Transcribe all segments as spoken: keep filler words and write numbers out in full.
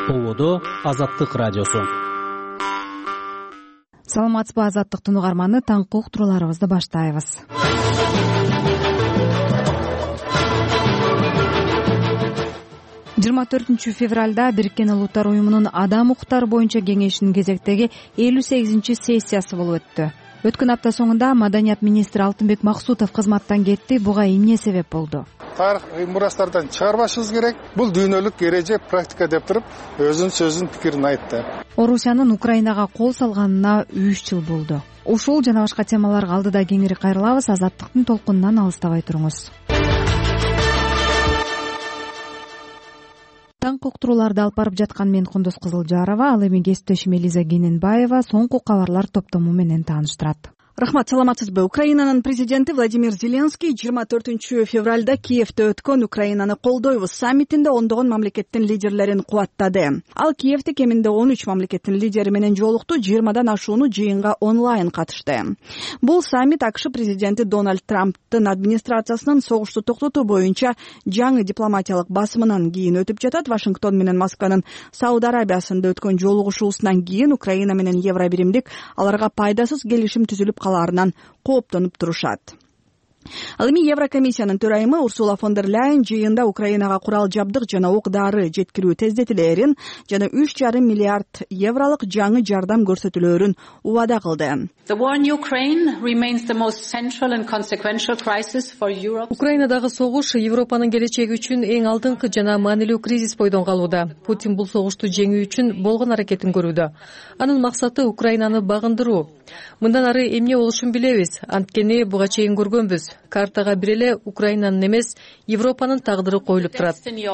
Ободо Азаттык радиосу. Саламатсызбы Азаттыктын угарманы, таңкы уктурууларыбызды баштайбыз. жыйырма төртүнчү февралда Бириккен Улуттар уюмунун адам укуктары боюнча кеңешинин кезектеги элүү сегизинчи сессиясы болуп өттү. Өткөн апта соңунда Маданият министри Алтынбек Максутов кызматтан кетти. Буга эмне себеп болду? Тарыхый мурастардан чыгарбашыбыз керек. Бул дүйнөлүк эреже, практика деп туруп, өзүнүн сөзүн, пикирин айтты. Орусиянын Украинага кол салганына үч жыл болду. Ушул жана башка темаларга алдыда кеңири кайрылабыз. Азаттыктын толкунунан алыстабай туруңуз. Таңкы уктурууларды алып барып жаткан мен Кундуз Кызылжарова, ал эми кесиптешим Элиза Кененбаева соңку кабарлар топтому менен тааныштырат. Рахмат, саламатсызбы. Украинанын президенти Владимир Зеленский жыйырма төртүнчү февралда Киевде өткөн Украинаны колдойбуз саммитинде ондогон мамлекеттин лидерлерин кубаттады. Ал Киевде кеминде он үч мамлекеттин лидери менен жолукту, жыйырмадан ашууну жыйынга онлайн катышты. Бул саммит АКШ президенти Дональд Трамптын администрациясынын согушту токтотуу боюнча жаңы дипломатиялык басымынан кийин өтүп жатат. Вашингтон менен Москванын Сауд Арабиясында өткөн жолугушуусунан кийин Украина менен Евробиримдик аларга пайдасыз келишим түзүлүп калаарынан кооптонуп турушат. Ал эми Еврокомиссиянын төрайымы Урсула фон дер Ляйен жыйында Украинага курал жабдык жана ок-дары жеткирүү тездетилээрин жана үч жарым миллиард евролук жаңы жардам көрсөтүлөөрүн убада кылды. Украинадагы согуш Европанын келечеги үчүн эң алдыңкы жана маанилүү кризис бойдон калууда. Путин бул согушту жеңүү үчүн болгон аракетин көрүүдө. Анын максаты Украинаны багындыруу. Мындан ары эмне болушун билебиз. Анткени буга чейин көргөнбүз. Картага бир эле Украинанын эмес, Европанын тагдыры коюлуп турат.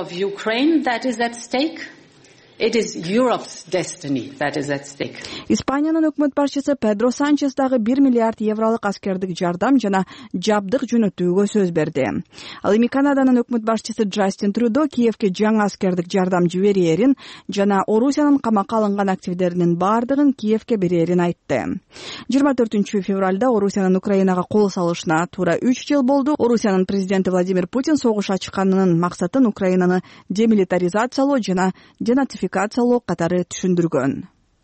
Испаниянын өкмөт башчысы Педро Санчес дагы бир миллиард евролук аскердик жардам жана жабдык жөнөтүүгө сөз берди. Ал эми Канаданын өкмөт башчысы Джастин Трюдо Киевге жаңы аскердик жардам жиберээрин жана Орусиянын камакка алынган активдеринин баардыгын Киевге берээрин айтты. жыйырма төртүнчү февралда Орусиянын Украинага кол салышына туура үч жыл болду. Орусиянын президенти Владимир Путин согуш ачканынын максатын Украинаны демилитаризациялоо жана денацификациялоо катары түшүндүргөн.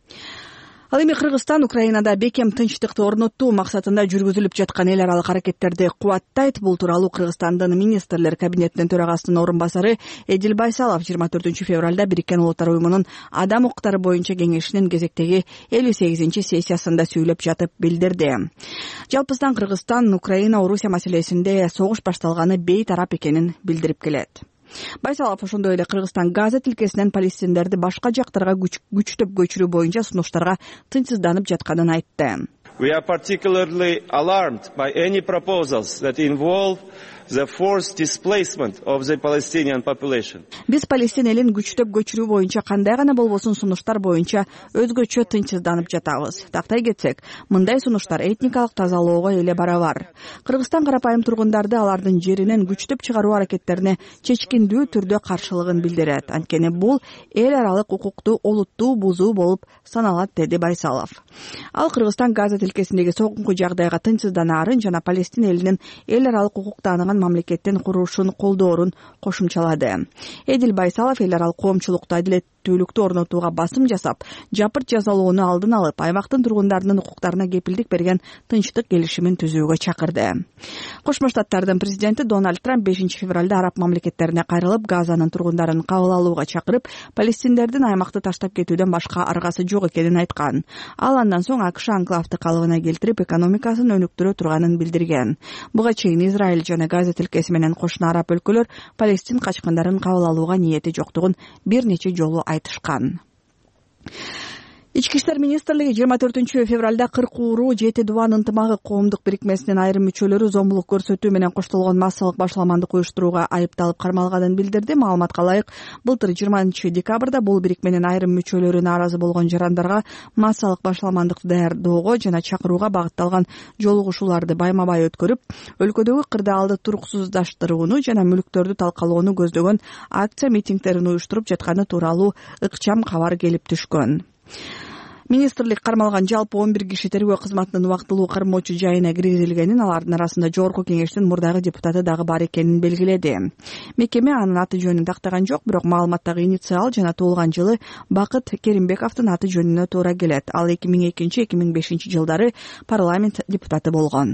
Ал эми Кыргызстан Украинада бекем тынчтыкты орноттуу максатында жүргүзүлүп жаткан эл аралык аракеттерди кубаттайт. Бул тууралуу Кыргызстандын министрлер кабинетинин төрагасынын орун басары Эдил Байсалов жыйырма төртүнчү февралда Бириккен Улуттар уюмунун адам укуктары боюнча кеңешинин кезектеги элүү сегизинчи сессиясында сүйлөп жатып билдирди. Жалпысынан Кыргызстан Украина Орусия маселесинде согуш башталганы бейтарап экенин билдирип келет. Байсалов ошондой эле Кыргызстан Газа тилкесинен палестиндерди башка жактарга күчтөп көчүрүү боюнча сунуштарга тынчсызданып жатканын айтты. We are particularly alarmed by any proposals that involve the forced displacement of the Palestinian population. Биз Палестин элин күчтөп көчүрүү боюнча кандай гана болбосун сунуштар боюнча өзгөчө тынчсызданып жатабыз. Тактай кетсек, мындай сунуштар этникалык тазалоого эле барабар. Кыргызстан карапайым тургундарды алардын жеринен күчтөп чыгаруу аракеттерине чечкиндүү түрдө каршылыгын билдирет. Анткени бул эл аралык укукту олуттуу бузуу болуп саналат, деди Байсалов. Ал Кыргызстан Газа тилкесиндеги согуңку жагдайга тынчсызданаарын жана Палестин элинин эл аралык укук тааныган мамлекеттин курушун колдоорун кошумчалады. Эдил Байсалов эл аралык коомчулукта адилеттүүлүктү орнотууга басым жасап, жапырт жазалоону алдын алып, аймактын тургундарынын укуктарына кепилдик берген тынчтык келишимин түзүүгө чакырды. Кошмо Штаттардын президенти Дональд Трамп бешинчи февралда араб мамлекеттерине кайрылып, Газанын тургундарын кабыл алууга чакырып, палестиндердин аймакты таштап кетүүдөн башка аргасы жок экенин айткан. Ал андан соң АКШ анклавды калыбына келтирип, экономикасын өнүктүрө турганын билдирген. Буга чейин Израиль жана Газа тилкеси менен кошуна араб өлкөлөр Палестин качкындарын кабыл алууга ниети жоктугун бир нече жолу айтышкан. Ички иштер министрлиги жыйырма төртүнчү февралда кыркууруу жети дубан ынтымагы коомдук бирикмесинин айрым мүчөлөрү зомбулук көрсөтүү менен коштолгон массалык башаламандык уюштурууга айыпталып кармалганын билдирди. Маалыматка ылайык, былтыр жыйырманчы декабрда бул бирикменин айрым мүчөлөрү нааразы болгон жарандарга массалык башаламандыкты даярдоого жана чакырууга багытталган жолугушууларды байма-бай өткөрүп, өлкөдөгү кырдаалды туруксуздаштырууну жана мүлктөрдү талкалоону көздөгөн акция митингдерин уюштуруп жатканы тууралуу ыкчам кабар келип түшкөн. Министрлик кармалган жалпы он бир киши тергөө кызматынын убактылуу кармоочу жайына киргизилгенин, алардын арасында Жогорку Кеңештин мурдагы депутаты дагы бар экенин белгиледи. Мекеме анын аты жөнүн тактаган жок, бирок маалыматтагы инициал жана туулган жылы Бакыт Керимбековдун аты жөнүнө туура келет. Ал эки миң экинчи эки миң бешинчи жылдары парламент депутаты болгон.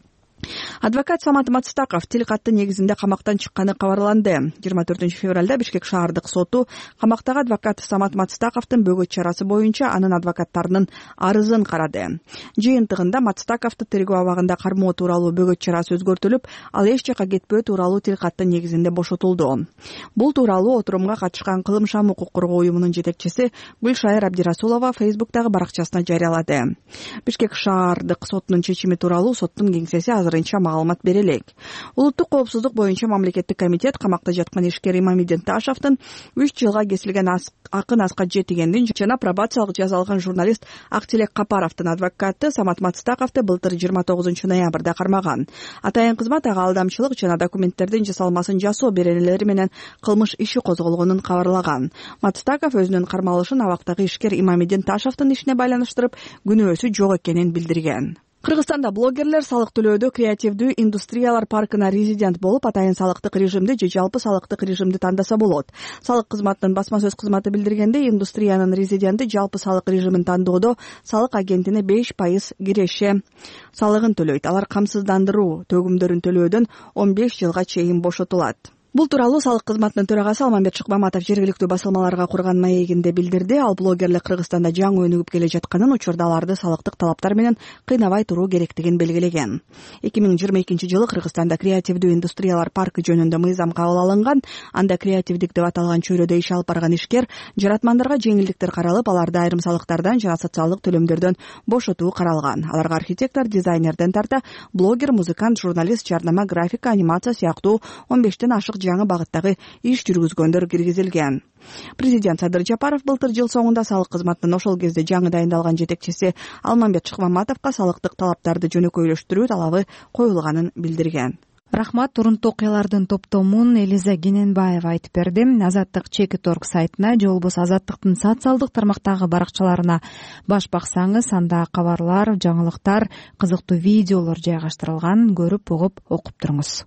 Адвокат Самат Мацтаков тил катты негизинде камактан чыкканы кабарланды. жыйырма төртүнчү февралда Бишкек шаардык соту камактагы адвокат Самат Мацтаковдун бөгөт чарасы боюнча анын адвокаттарынын арызын карады. Жыйынтыгында Мацтаковду тергөө абагында кармоо тууралуу бөгөт чарасы өзгөртүлүп, ал эч жакка кетпөө тууралуу тил катты негизинде бошотулду. Бул тууралуу отурумга катышкан Кылым Шам укук коргоо уюмунун жетекчиси Гүлшайыр Абдирасулова Фейсбуктагы баракчасына жарыялады. Бишкек шаардык сотунун чечими тууралуу соттун кеңсеси азырынча маалымат бере элек. Улуттук коопсуздук боюнча мамлекеттик комитет камакта жаткан ишкер Имамидин Ташевдин үч жылга кесилген акын аска жетигендин жана пробациялык жаза алган журналист Актилек Капаровдун адвокаты Самат Мацтаковду былтыр жыйырма тогузунчу ноябрда кармаган. Атайын кызмат ага алдамчылык жана документтердин жасалмасын жасоо беренелери менен кылмыш иши козголгонун кабарлаган. Мацтаков өзүнүн кармалышын абактагы ишкер Имамидин Ташевдин ишине байланыштырып, күнөөсү жок экенин билдирген. Кыргызстанда блогерлер салык төлөөдө креативдүү индустриялар паркына резидент болуп, атайын салыктык режимди же жалпы салыктык режимди тандаса болот. Салык кызматынын басма сөз кызматы билдиргенде, индустриянын резиденти жалпы салык режимин тандоодо салык агентине беш пайыз киреше салыгын төлөйт. Алар камсыздандыруу төгүмдөрүн төлөөдөн он беш жылга чейин бошотулат. Бул тууралуу салык кызматынын төрагасы Алмамбет Шыкмаматов жергиликтүү басылмаларга курган маегинде билдирди. Ал блогерлер Кыргызстанда жаңы өнүгүп келе жатканын, учурда аларды салыктык талаптар менен кыйнабай туруу керектигин белгилеген. эки миң жыйырма экинчи жылы Кыргызстанда креативдүү индустриялар паркы жөнүндө мыйзам кабыл алынган. Анда креативдик деп аталган чөйрөдө иш алып барган ишкер жаратмандарга жеңилдиктер каралып, аларды айрым салыктардан жана социалдык төлөмдөрдөн бошотуу каралган. Аларга архитектор, дизайнерден тарта блогер, музыкант, журналист, жарнама, графика, анимация сыяктуу он бештен ашык жаңы багыттагы иш жүргүзгөндөр киргизилген. Президент Садыр Жапаров былтыр жыл соңунда салык кызматынын ошол кезде жаңы дайындалган жетекчиси Алмамбет Шыкмаматовго салыктык талаптарды жөнөкөйлөштүрүү талабы коюлганын билдирген. Рахмат. Урунтуу окуялардын топтомун Элиза Гененбаева айтып берди. Азаттык Чекит точка орг сайтына же болбосо Азаттыктын социалдык тармактагы баракчаларына баш баксаңыз, анда кабарлар, жаңылыктар, кызыктуу видеолор жайгаштырылган. Көрүп, угуп, окуп туруңуз.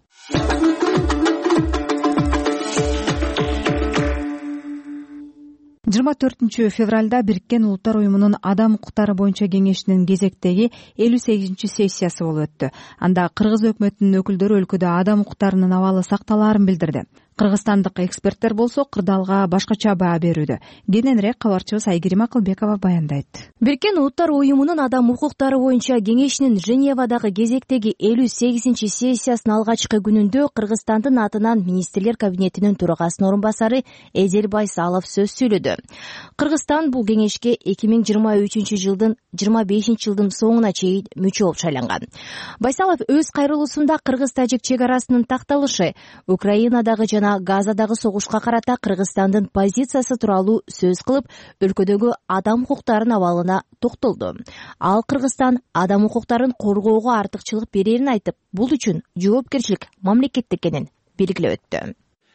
жыйырма төртүнчү февралда Бириккен Улуттар уюмунун адам укуктары боюнча кеңешинин кезектеги элүү сегизинчи сессиясы болуп өттү. Анда Кыргыз өкмөтүнүн өкүлдөрү өлкөдө адам укуктарынын абалы сакталаарын билдирди. Кыргызстандык эксперттер болсо кырдаалга башкача баа берүүдө. Кененирээк кабарчыбыз Айгерим Акылбекова баяндайт. Бириккен Улуттар уюмунун адам укуктары боюнча кеңешинин Женевадагы кезектеги элүү сегизинчи сессиясынын алгачкы күнүндө Кыргызстандын атынан министрлер кабинетинин төрагасынын орун басары Эзел Байсалов сөз сүйлөдү. Кыргызстан бул кеңешке эки миң жыйырма үчүнчү жылдын жыйырма бешинчи жылдын соңуна чейин мүчө болуп шайланган. Байсалов өз кайрылуусунда кыргыз-тажик чек арасынын такталышы, Украинадагы жана Газадагы согушка карата Кыргызстандын позициясы тууралуу сөз кылып, өлкөдөгү адам укуктарынын абалына токтолду. Ал Кыргызстан адам укуктарын коргоого артыкчылык берерин айтып, бул үчүн жоопкерчилик мамлекеттик экенин белгилеп өттү.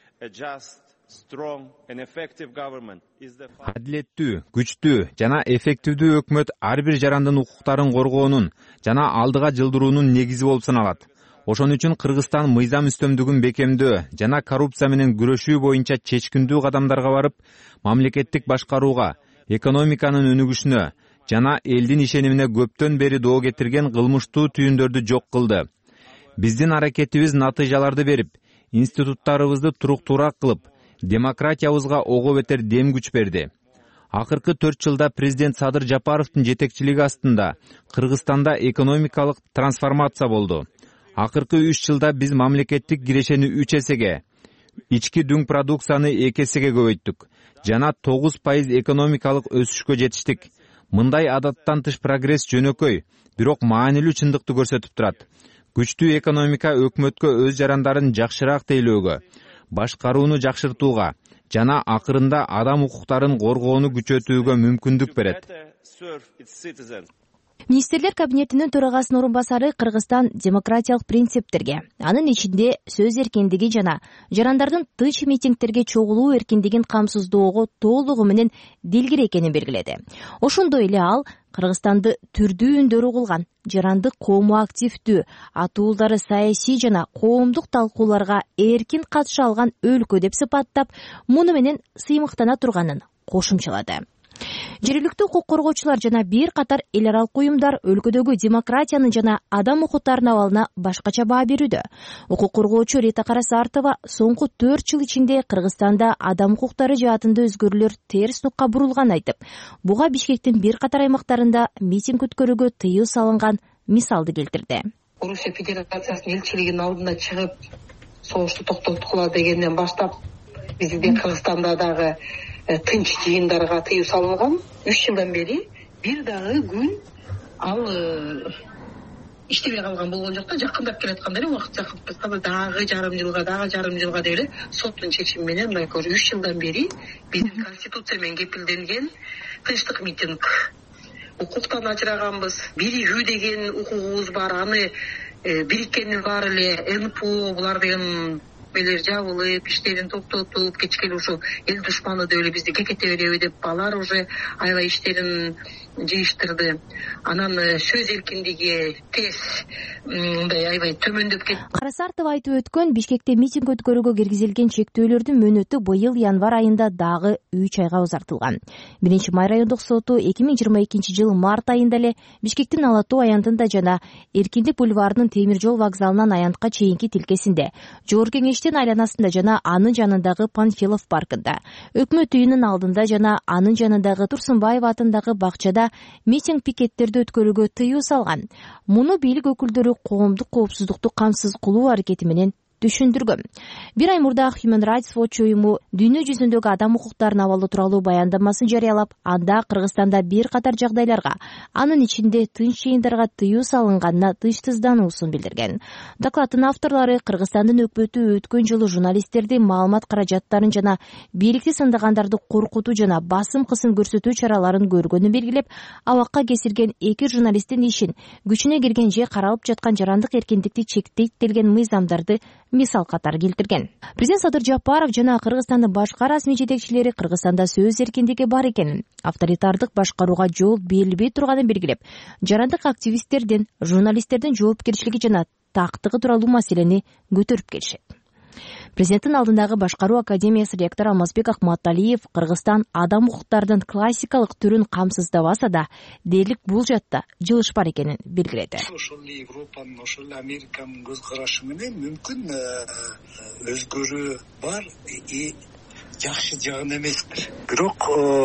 Адилеттүү, күчтүү жана эффективдүү өкмөт ар бир жарандын укуктарын коргоонун жана алдыга жылдыруунун негизи болуп саналат. Ошон үчүн Кыргызстан мыйзам үстөмдүгүн бекемдөө жана коррупция менен күрөшүү боюнча чечкиндүү кадамдарга барып, мамлекеттик башкарууга, экономиканын өнүгүшүнө жана элдин ишенимине көптөн бери доо кетирген кылмыштуу түйүндөрдү жок кылды. Биздин аракетибиз натыйжаларды берип, институттарыбызды туруктуураак кылып, демократиябызга ого бетер дем күч берди. Акыркы төрт жылда президент Садыр Жапаровдун жетекчилиги астында Кыргызстанда экономикалык трансформация болду. Акыркы үч жылда биз мамлекеттик кирешени үч эсеге, ички дүң продукцияны эки эсеге көбөйттүк жана тогуз пайыз экономикалык өсүшкө жетиштик. Мындай адаттан тыш прогресс жөнөкөй, бирок маанилүү чындыкты көрсөтүп турат. Күчтүү экономика өкмөткө өз жарандарын жакшыраак тейлөөгө, башкарууну жакшыртууга жана акырында адам укуктарын коргоону күчөтүүгө мүмкүндүк берет. Министрлер кабинетинин төрагасынын орун басары Кыргызстан демократиялык принциптерге, анын ичинде сөз эркиндиги жана жарандардын тынч митингтерге чогулуу эркиндигин камсыздоого толугу менен дилгир экенин белгиледи. Ошондой эле ал Кыргызстанды түрдүү үндөрү кылган, жарандык коому активдүү, атуулдары саясий жана коомдук талкууларга эркин катыша алган өлкө деп сыпаттап, муну менен сыймыктана турганын кошумчалады. Жергиликтүү укук коргоочулар жана бир катар эл аралык уюмдар өлкөдөгү демократиянын жана адам укуктарынын абалына башкача баа берүүдө. Укук коргоочу Рита Карасартова соңку төрт жыл ичинде Кыргызстанда адам укуктары жаатында өзгөрүүлөр терс нукка бурулганын айтып, буга Бишкектин бир катар аймактарында митинг өткөрүүгө тыюу салынган мисалды келтирди. Орусия Федерациясынын элчилигинин алдына чыгып, согушту токтоткула дегенден баштап биздин Кыргызстанда дагы тынч жыйындарга тыюу салынган. Үч жылдан бери бир дагы күн ал иштебей калган болгон жок да, жакындап келатканда эле убакыт жакындап келатканда дагы жарым жылга дагы жарым жылга деп эле соттун чечими менен мындай үч жылдан бери биздин конституция менен кепилденген тынчтык митинг укуктан ажыраганбыз. Биригүү деген укугубуз бар, аны бириккендин баары эле эн пэ о булар деген мелер жабылып, иштерин токтотуп, кечкеле ушул эл душманы деп эле бизди кекете береби деп алар уже аябай иштерин жыйыштырды. Анан сөз эркиндиги тез мындай аябай төмөндөп кетти. Карасартова айтып өткөн, Бишкекте митинг өткөрүүгө киргизилген чектөөлөрдүн мөөнөтү быйыл январь айында дагы үч айга узартылган. Биринчи май райондук соту эки миң жыйырма экинчи жыл март айында эле Бишкектин Ала Тоо аянтында жана Эркиндик бульварынын темир жол вокзалынан аянтка чейинки тилкесинде, Жогорку Кеңештин айланасында жана анын жанындагы Панфилов паркында, Өкмөт үйүнүн алдында жана анын жанындагы Турсунбаев атындагы бакчада митинг пикеттерди өткөрүүгө тыюу салган. Муну бийлик өкүлдөрү коомдук коопсуздукту камсыз кылуу аракети менен түшүндүргөн. Бир ай мурда Human Rights Watch уюму дүйнө жүзүндөгү адам укуктарынын абалы тууралуу баяндамасын жарыялап, анда Кыргызстанда бир катар жагдайларга, анын ичинде тынч жыйындарга тыюу салынганына тынчсыздануусун билдирген. Докладдын авторлору Кыргызстандын өкмөтү өткөн жылы журналисттерди маалымат каражаттарын жана бийликти сындагандарды коркутуу жана басым кысым көрсөтүү чараларын көргөнүн белгилеп, абакка кесирген эки журналисттин ишин, күчүнө кирген же каралып жаткан жарандык эркиндикти чектейт делген мыйзамдарды мисал катары келтирген. Президент Садыр Жапаров жана Кыргызстандын башка расмий жетекчилери Кыргызстанда сөз эркиндиги бар экенин, авторитардык башкарууга жол берилбей турганын белгилеп, жарандык активисттердин, журналисттердин жоопкерчилиги жана тактыгы тууралуу маселени көтөрүп келишет. Президенттин алдындагы башкаруу академиясы ректору Алмазбек Акматалиев Кыргызстан адам укуктарынын классикалык түрүн камсыздабаса да, дээрлик бул жатта жылыш бар экенин белгиледи. Ошол Европанын, ошол Американын көз карашы менен мүмкүн өзгөрүү бар, жакшы жагын эместир. Бирок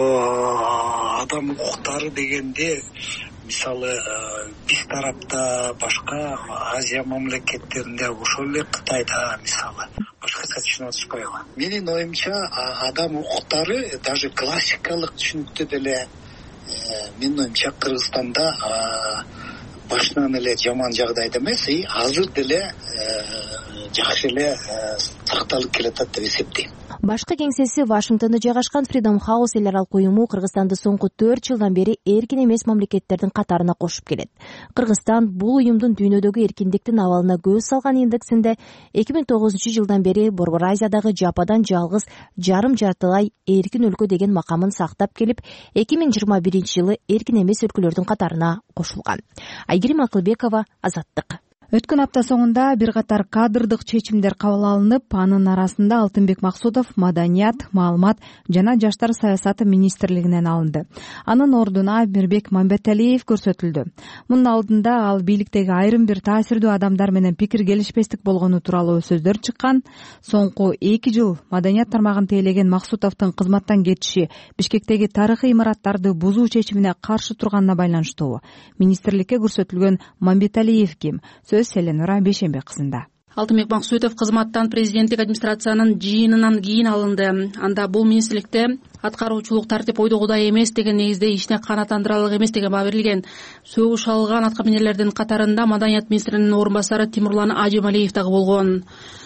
адам укуктары дегенде, мисалы биз тарапта, башка Азия мамлекеттеринде, ошол эле Кытайда мисалы башкача түшүнүп атышпайбы? Менин оюмча адам укуктары даже классикалык түшүнүктө деле менин оюмча Кыргызстанда башынан эле жаман жагдайда эмес, азыр деле жакшы эле сакталып келатат деп эсептейм. Башкы кеңсеси Вашингтондо жайгашкан Freedom House эл аралык уюму Кыргызстанды соңку төрт жылдан бери эркин эмес мамлекеттердин катарына кошуп келет. Кыргызстан бул уюмдун дүйнөдөгү эркиндиктин абалына көз салган индексинде эки миң тогузунчу жылдан бери Борбор Азиядагы жападан жалгыз жарым жартылай эркин өлкө деген макамын сактап келип, эки миң жыйырма биринчи жылы эркин эмес өлкөлөрдүн катарына кошулган. Айгерим Акылбекова, Азаттык. Өткөн апта соңунда бир катар кадрдык чечимдер кабыл алынып, анын арасында Алтынбек Максутов Маданият, Маалымат жана Жаштар саясаты министрлигинен алынды. Анын ордуна Мирбек Мамбеталиев көрсөтүлдү. Мунун алдында ал бийликтеги айрым бир таасирдүү адамдар менен пикир келишпестик болгону тууралуу сөздөр чыккан. Соңку эки жыл Маданият тармагын тейлеген Максутовдун кызматтан кетиши Бишкектеги тарыхый имараттарды бузуу чечимине каршы турганына байланыштуу. Министрликке көрсөтүлгөн Мамбеталиев ким? Селенура Бейшембек кызында. Алтынбек Максутов кызматтан президенттик администрациянын жыйынынан кийин алынды. Анда бул министрликте аткаруучулук тартип ойдогудай эмес деген негизде ишине канааттандырарлык эмес деген баа берилген. Сөгүш алган аткаминерлердин катарында Маданият министринин орун басары Тимурлан Ажималиев дагы болгон.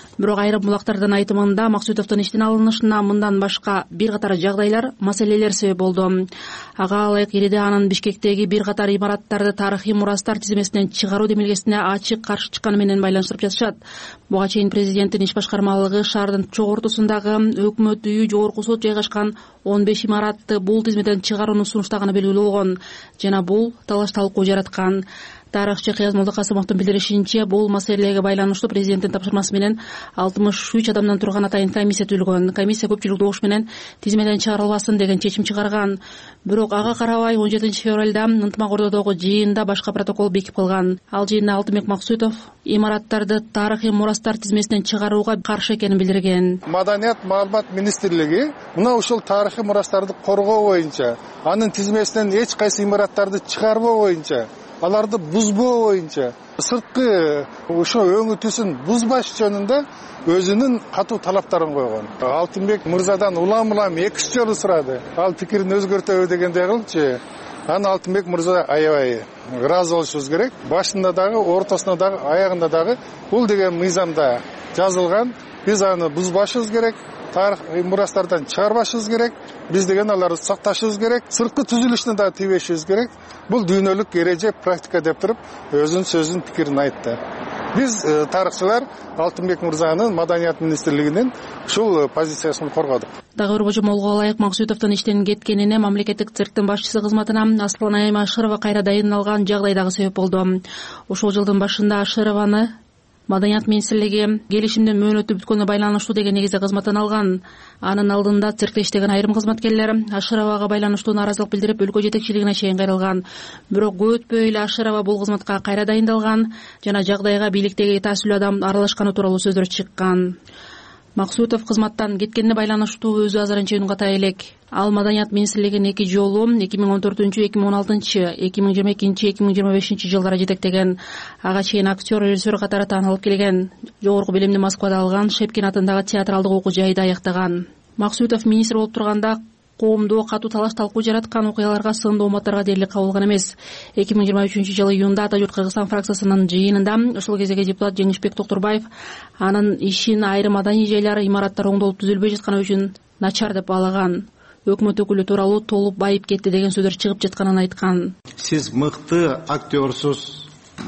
бирок айрым булактардын айтымында Максутовдун иштен алынышына мындан башка бир катар жагдайлар, маселелер себеп болду. Ага ылайык Ириде анын Бишкектеги бир катар имараттарды тарыхый мурастар тизмесинен чыгаруу демилгесине ачык каршы чыкканы менен байланыштырып жатышат. Буга чейин президенттин иш башкармалыгы шаардын чогуу ортосундагы өкмөт үйү, жогорку сот жайгашкан он беш имаратты бул тизмеден чыгарууну сунуштаганы белгилүү болгон жана бул талаш талкуу жараткан. Тарыхчы Кыяз Молдокасымовдун билдиришинче, бул маселеге байланыштуу президенттин тапшырмасы менен алтымыш үч адамдан турган атайын комиссия түзүлгөн. Комиссия көпчүлүк добуш менен тизмеден чыгарылбасын деген чечим чыгарган. Бирок ага карабай он жетинчи февралда Ынтымак-Ордодогу жыйында башка протокол бекип калган. Ал жыйында Алтынбек Максутов имараттарды тарыхый мурастар тизмесинен чыгарууга каршы экенин билдирген. Маданият маалымат министрлиги мына ушул тарыхый мурастарды коргоо боюнча, анын тизмесинен эч кайсы имараттарды чыгарбоо боюнча, аларды бузбоо боюнча, сырткы ошо өңү түсүн бузбаш жөнүндө өзүнүн катуу талаптарын койгон. Алтынбек мырзадан улам улам эки үч жолу сурады. Ал пикирин өзгөртөбү дегендей кылчу. Аны Алтынбек мырза аябай ыраазы болушубуз керек. Башында дагы, ортосунда дагы, аягында дагы бул деген мыйзамда жазылган. Биз аны бузбашыбыз керек. Тарых мурастардан чыгарбашыбыз керек. Биз деген аларды сакташыбыз керек. Сырткы түзүлүшүнө да тийбешибиз керек. Бул дүйнөлүк эреже, практика деп туруп өзүнүн сөзүн, пикирин айтты. Биз тарыхчылар Алтынбек мырзанын Маданият министрлигинин ушул позициясын коргодук. Дагы бир божомолго ылайык Максутовдун иштен кеткенине мамлекеттик цирктин башчысы кызматына Аслан Айым Ашырова кайра дайындалган жагдай дагы себеп болду. Ошол жылдын башында Ашырованы Маданият министрлиги келишимдин мөөнөтү бүткөнүнө байланыштуу деген негизде кызматтан алган. Анын алдында циркте иштеген айрым кызматкерлер Ашыровага байланыштуу нааразылык билдирип, өлкө жетекчилигине чейин кайрылган. Бирок көп өтпөй эле Ашырова бул кызматка кайра дайындалган жана жагдайга бийликтеги таасилүү адам аралашканы тууралуу сөздөр чыккан. Максутов кызматтан кеткенине байланыштуу өзү азырынча үн ката элек. Ал Маданият министрлигин эки жолу эки миң он төртүнчү, эки миң он алтынчы, эки миң жыйырма экинчи, эки миң жыйырма бешинчи жылдары жетектеген. Ага чейин актер, режиссер катары таанылып келген. Жогорку билимди Москвада алган, Шепкин атындагы театралдык окуу жайда аяктаган. Максутов министр болуп турганда коомдо катуу талаш талкуу жараткан окуяларга, сындуу мааттарга дээрлик кабылган эмес. эки миң жыйырма үчүнчү жылы июнда Ата журт Кыргызстан фракциясынын жыйынында ушул кездеги депутат Жеңишбек Токтурбаев анын ишин айрым маданий жайлар, имараттар оңдолуп түзүлбөй жатканы үчүн начар деп баалаган. Өкмөт өкүлү тууралуу толуп байып кетти деген сөздөр чыгып жатканын айткан. Сиз мыкты актерсуз,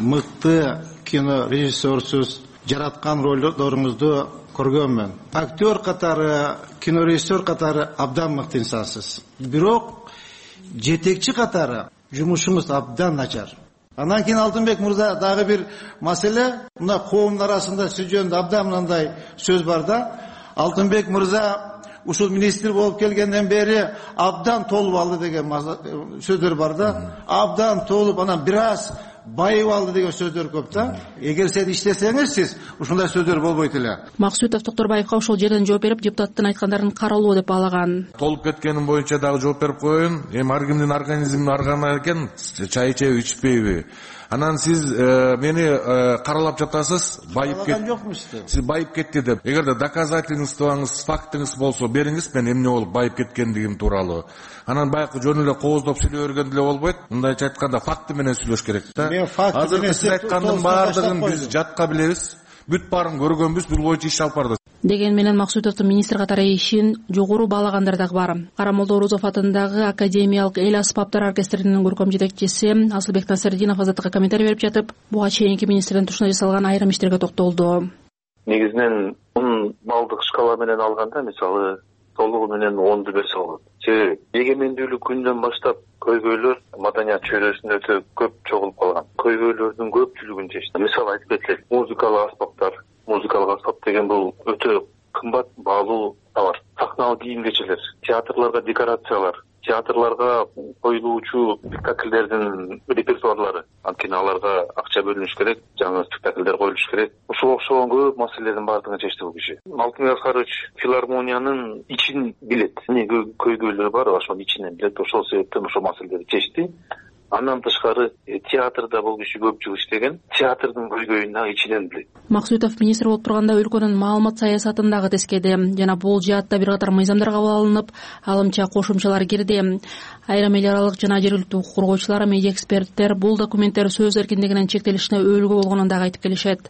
мыкты кино режиссерсуз, жараткан ролдоруңузду көргөнмүн. Актер катары, кинорежиссер катары абдан мыкты инсансыз. Бирок жетекчи катары жумушуңуз абдан начар. Анан кийин Алтынбек мырза дагы бир маселе, мына коомдун арасында сиз жөнүндө абдан мындай сөз бар да. Алтынбек мырза ушул министр болуп келгенден бери абдан толуп алды деген сөздөр бар да. Абдан толуп, анан бир аз байып алды деген сөздөр көп да. Эгер сиз иштесеңиз, сиз ушундай сөздөр болбойт эле. Максутов Токтурбаевга ошол жерден жооп берип, депутаттын айткандарын каралуу деп баалаган. Толуп кеткеним боюнча дагы жооп берип коеюн. Эми ар кимдин организмин арганы экен, чай ичеби, ичпейби. Анан сиз э, мени э, каралап жатасыз, байып кетти. Сиз байып кетти деп. Эгерде доказательствоңуз, фактыңыз болсо бериңиз, мен эмне болуп байып кеткендигим тууралуу. Анан баягы жөн эле кооздоп сүйлөй бергенде эле болбойт. Мындайча айтканда факты менен сүйлөш керек да. Азыркы сиз айткандын баардыгын биз жатка билебиз. Бүт баарын көргөнбүз, бул боюнча иш алып барды. Деген менен Максутовдун министр катары ишин жогору баалагандар дагы бар. Карамолдо Орозов атындагы Академиялык эл аспаптар оркестринин көркөм жетекчиси Асылбек Насырдинов Азаттыкка комментарий берип жатып, буга чейинки министрдин тушуна жасалган айрым иштерге токтолду. Негизинен он балдык шкала менен алганда, мисалы толугу менен онду берсе болот. Себеби эгемендүүлүк күнүнөн баштап көйгөйлөр маданият чөйрөсүндө өтө көп чогулуп калган. Көйгөйлөрдүн көпчүлүгүн чечти. Мисалы айтып кетсек, музыкалык аспаптар, музыкалык аспап деген бул өтө кымбат, баалуу товар. Сахналык кийим кечелер, театрларга декорациялар, театрларга коюлуучу спектакльдердин репертуарлары, анткени аларга акча бөлүнүш керек, жаңы спектакльдер коюлуш керек. Ошого окшогон көп маселелердин баардыгын чечти бул киши. Алтынбек Аскарович филармониянын ичин билет. Эмне көйгөйлөр бар, ошонун ичинен билет. Ошол себептен ошол маселелерди чечти. Андан тышкары театрда бул киши көп жыл иштеген, театрдын көйгөйүн дагы ичинен билет. Максутов министр болуп турганда өлкөнүн маалымат саясатын дагы тескеди жана бул жаатта бир катар мыйзамдар кабыл алынып, алымча кошумчалар кирди. Айрым эл аралык жана жергиликтүү укук коргоочулар, медиа эксперттер бул документтер сөз эркиндигинин чектелишине өөлгө болгонун дагы айтып келишет.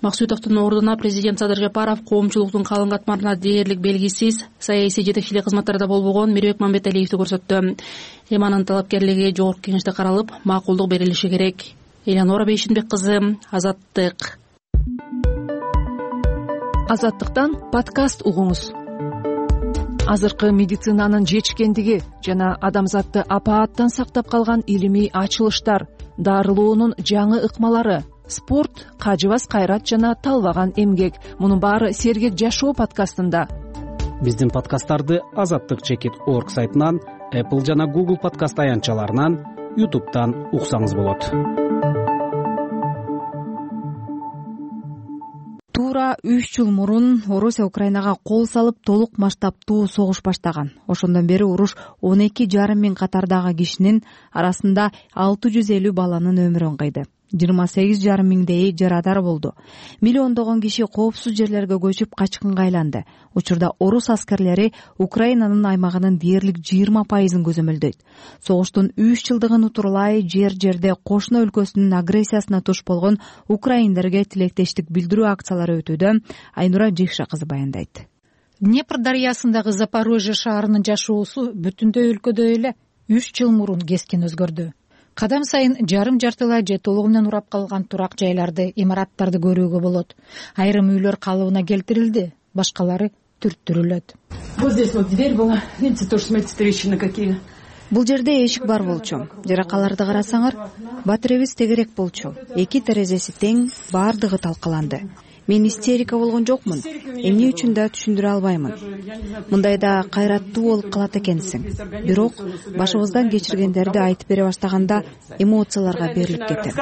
Максутовдун ордуна президент Садыр Жапаров коомчулуктун калың катмарына дээрлик белгисиз саясий жетекчилик кызматтарда болбогон Мирбек Мамбеталиевди көрсөттү. Эми анын талапкерлиги жогорку кеңеште каралып, макулдук берилиши керек. Элянора Бейшинбек кызы, Азаттык. Азаттыктан подкаст угуңуз. Азыркы медицинанын жетишкендиги жана адамзатты апааттан сактап калган илимий ачылыштар, дарылоонун жаңы ыкмалары, спорт, кажыбас кайрат жана талбаган эмгек. Мунун баары Сергек жашоо подкастында. Биздин подкасттарды азаттык чекит орг сайтынан, Apple жана Google подкаст аянтчаларынан, YouTube'дан уксаңыз болот. Туура үч жыл мурун Орусия Украинага кол салып толук масштабтуу согуш баштаган. Ошондон бери уруш он эки жарым миң катардагы кишинин арасында алты жүз элүү баланын өмүрүн кыйды. жыйырма сегиз жарым миңдей жарадар болду. Миллиондогон киши коопсуз жерлерге көчүп качкынга айланды. Учурда орус аскерлери Украинанын аймагынын дээрлик жыйырма пайызын көзөмөлдөйт. Согуштун үч жылдыгын утурлай жер-жерде кошуна өлкөсүнүн агрессиясына туш болгон украиндерге тилектештик билдирүү акциялары өтүүдө. Айнура Жекша кызы баяндайт. Днепр дарыясындагы Запорожье шаарынын жашоосу бүтүндөй өлкөдө эле үч жыл мурун кескин өзгөрдү. Кадам сайын жарым жартылай же толугу менен урап калган турак жайларды, имараттарды көрүүгө болот. Айрым үйлөр калыбына келтирилди, башкалары түрттүрүлөт. Бул жерде эшик бар болчу. Жаракаларды карасаңар, батыребиз тегерек болчу. Эки терезеси тең, баардыгы талкаланды. Мен истерика болгон жокмун. Эмне үчүн да түшүндүрө албаймын. Мындайда кайраттуу болуп калат экенсиң. Бирок башыбыздан кечиргендерди айтып бере баштаганда эмоцияларга берилип кетем.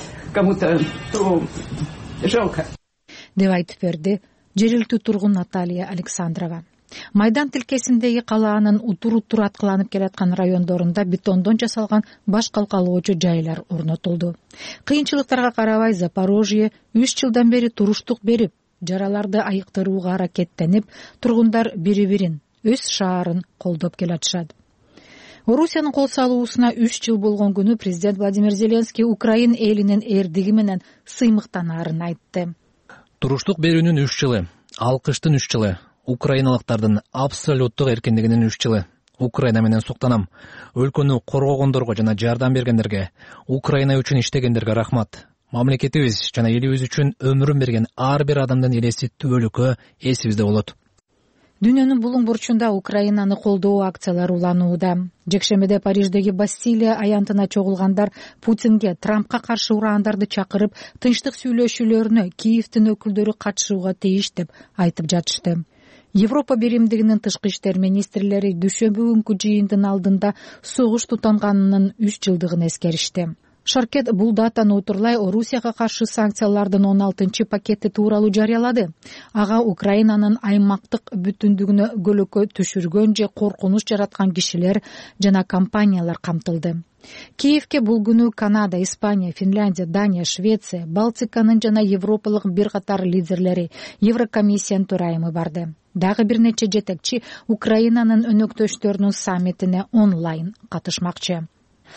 Деп айтып берди жергиликтүү тургун Наталья Александрова. Майдан тилкесиндеги калаанын утур-утур аткыланып келаткан райондорунда бетондон жасалган баш калкалоочу жайлар орнотулду. Кыйынчылыктарга карабай Запорожье үч жылдан бери туруштук берип, жараларды айыктырууга аракеттенип, тургундар бири-бирин, өз шаарын колдоп келатышат. Орусиянын кол салуусуна үч жыл болгон күнү президент Владимир Зеленский Украин элинин эрдиги менен сыймыктанаарын айтты. Туруштук берүүнүн үч жылы, алкыштын үч жылы, украиналыктардын абсолюттук эркиндигинин үч жылы. Украина менен суктанам. Өлкөнү коргогондорго жана жардам бергендерге, Украина үчүн иштегендерге рахмат. Мамлекетибиз жана элибиз үчүн өмүрүн берген ар бир адамдын элеси түбөлүккө эсибизде болот. Дүйнөнүн булуң бурчунда Украинаны колдоо акциялары уланууда. Жекшембиде Париждеги Бастилия аянтына чогулгандар Путинге, Трампка каршы ураандарды чакырып, тынчтык сүйлөшүүлөрүнө Киевдин өкүлдөрү катышууга тийиш деп айтып жатышты. Европа биримдигинин тышкы иштер министрлери дүйшөмбү күнкү жыйындын алдында согуш тутанганынын үч жылдыгын эскеришти. Шаркет бул датаны утурлай Орусияга каршы санкциялардын он алтынчы пакети тууралуу жарыялады. Ага Украинанын аймактык бүтүндүгүнө көлөкө түшүргөн же коркунуч жараткан кишилер жана компаниялар камтылды. Киевке бул күнү Канада, Испания, Финляндия, Дания, Швеция, Балтиканын жана Европалык бир катар лидерлери, Еврокомиссиянын төрайымы барды. Дагы бир нече жетекчи Украинанын өнөктөштөрүнүн саммитине онлайн катышмакчы.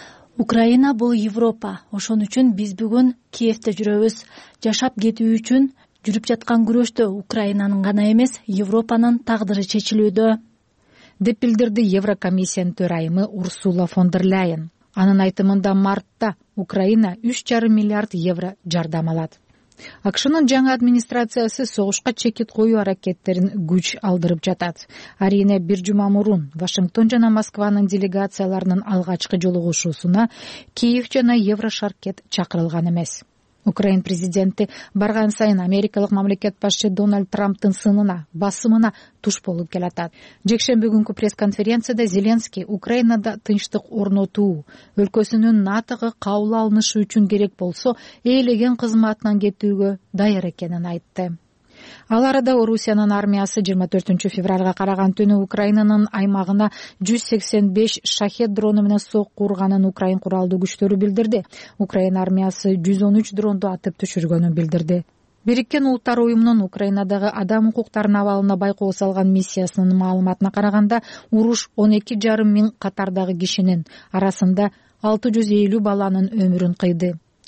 Украина бул Европа. Ошон үчүн биз бүгүн Киевде жүрөбүз. Жашап кетүү үчүн жүрүп жаткан күрөштө Украинанын гана эмес, Европанын тагдыры чечилүүдө, деп билдирди Еврокомиссиянын төрайымы Урсула фон дер Ляйен. Анын айтымында мартта Украина үч жарым миллиард евро жардам алат. АКШнын жаңы администрациясы согушка чекит коюу аракеттерин күч алдырып жатат. Арине бир жума мурун Вашингтон жана Москванын делегацияларынын алгачкы жолугушуусуна Киев жана Еврошаркет чакырылган эмес. Украин президенти барган сайын америкалык мамлекет башчы Дональд Трамптын сынына, басымына туш болуп келатат. Жекшемби күнкү пресс-конференцияда Зеленский Украинада тынчтык орнотуу, өлкөсүнүн НАТОго кабыл алынышы үчүн керек болсо, ээлеген кызматынан кетүүгө даяр экенин айтты. Ал арада Орусиянын армиясы жыйырма төртүнчү февралга караган түнү Украинанын аймагына жүз сексен беш шахет дрону менен сокку урганын Украин куралдуу күчтөрү билдирди. Украин армиясы жүз он үч дронду атып түшүргөнүн билдирди. Бириккен Улуттар уюмунун Украинадагы адам укуктарынын абалына байкоо салган миссиясынын маалыматына караганда, уруш он эки жарым миң катардагы кишинин арасында алты жүз элүү баланын өмүрүн кыйды.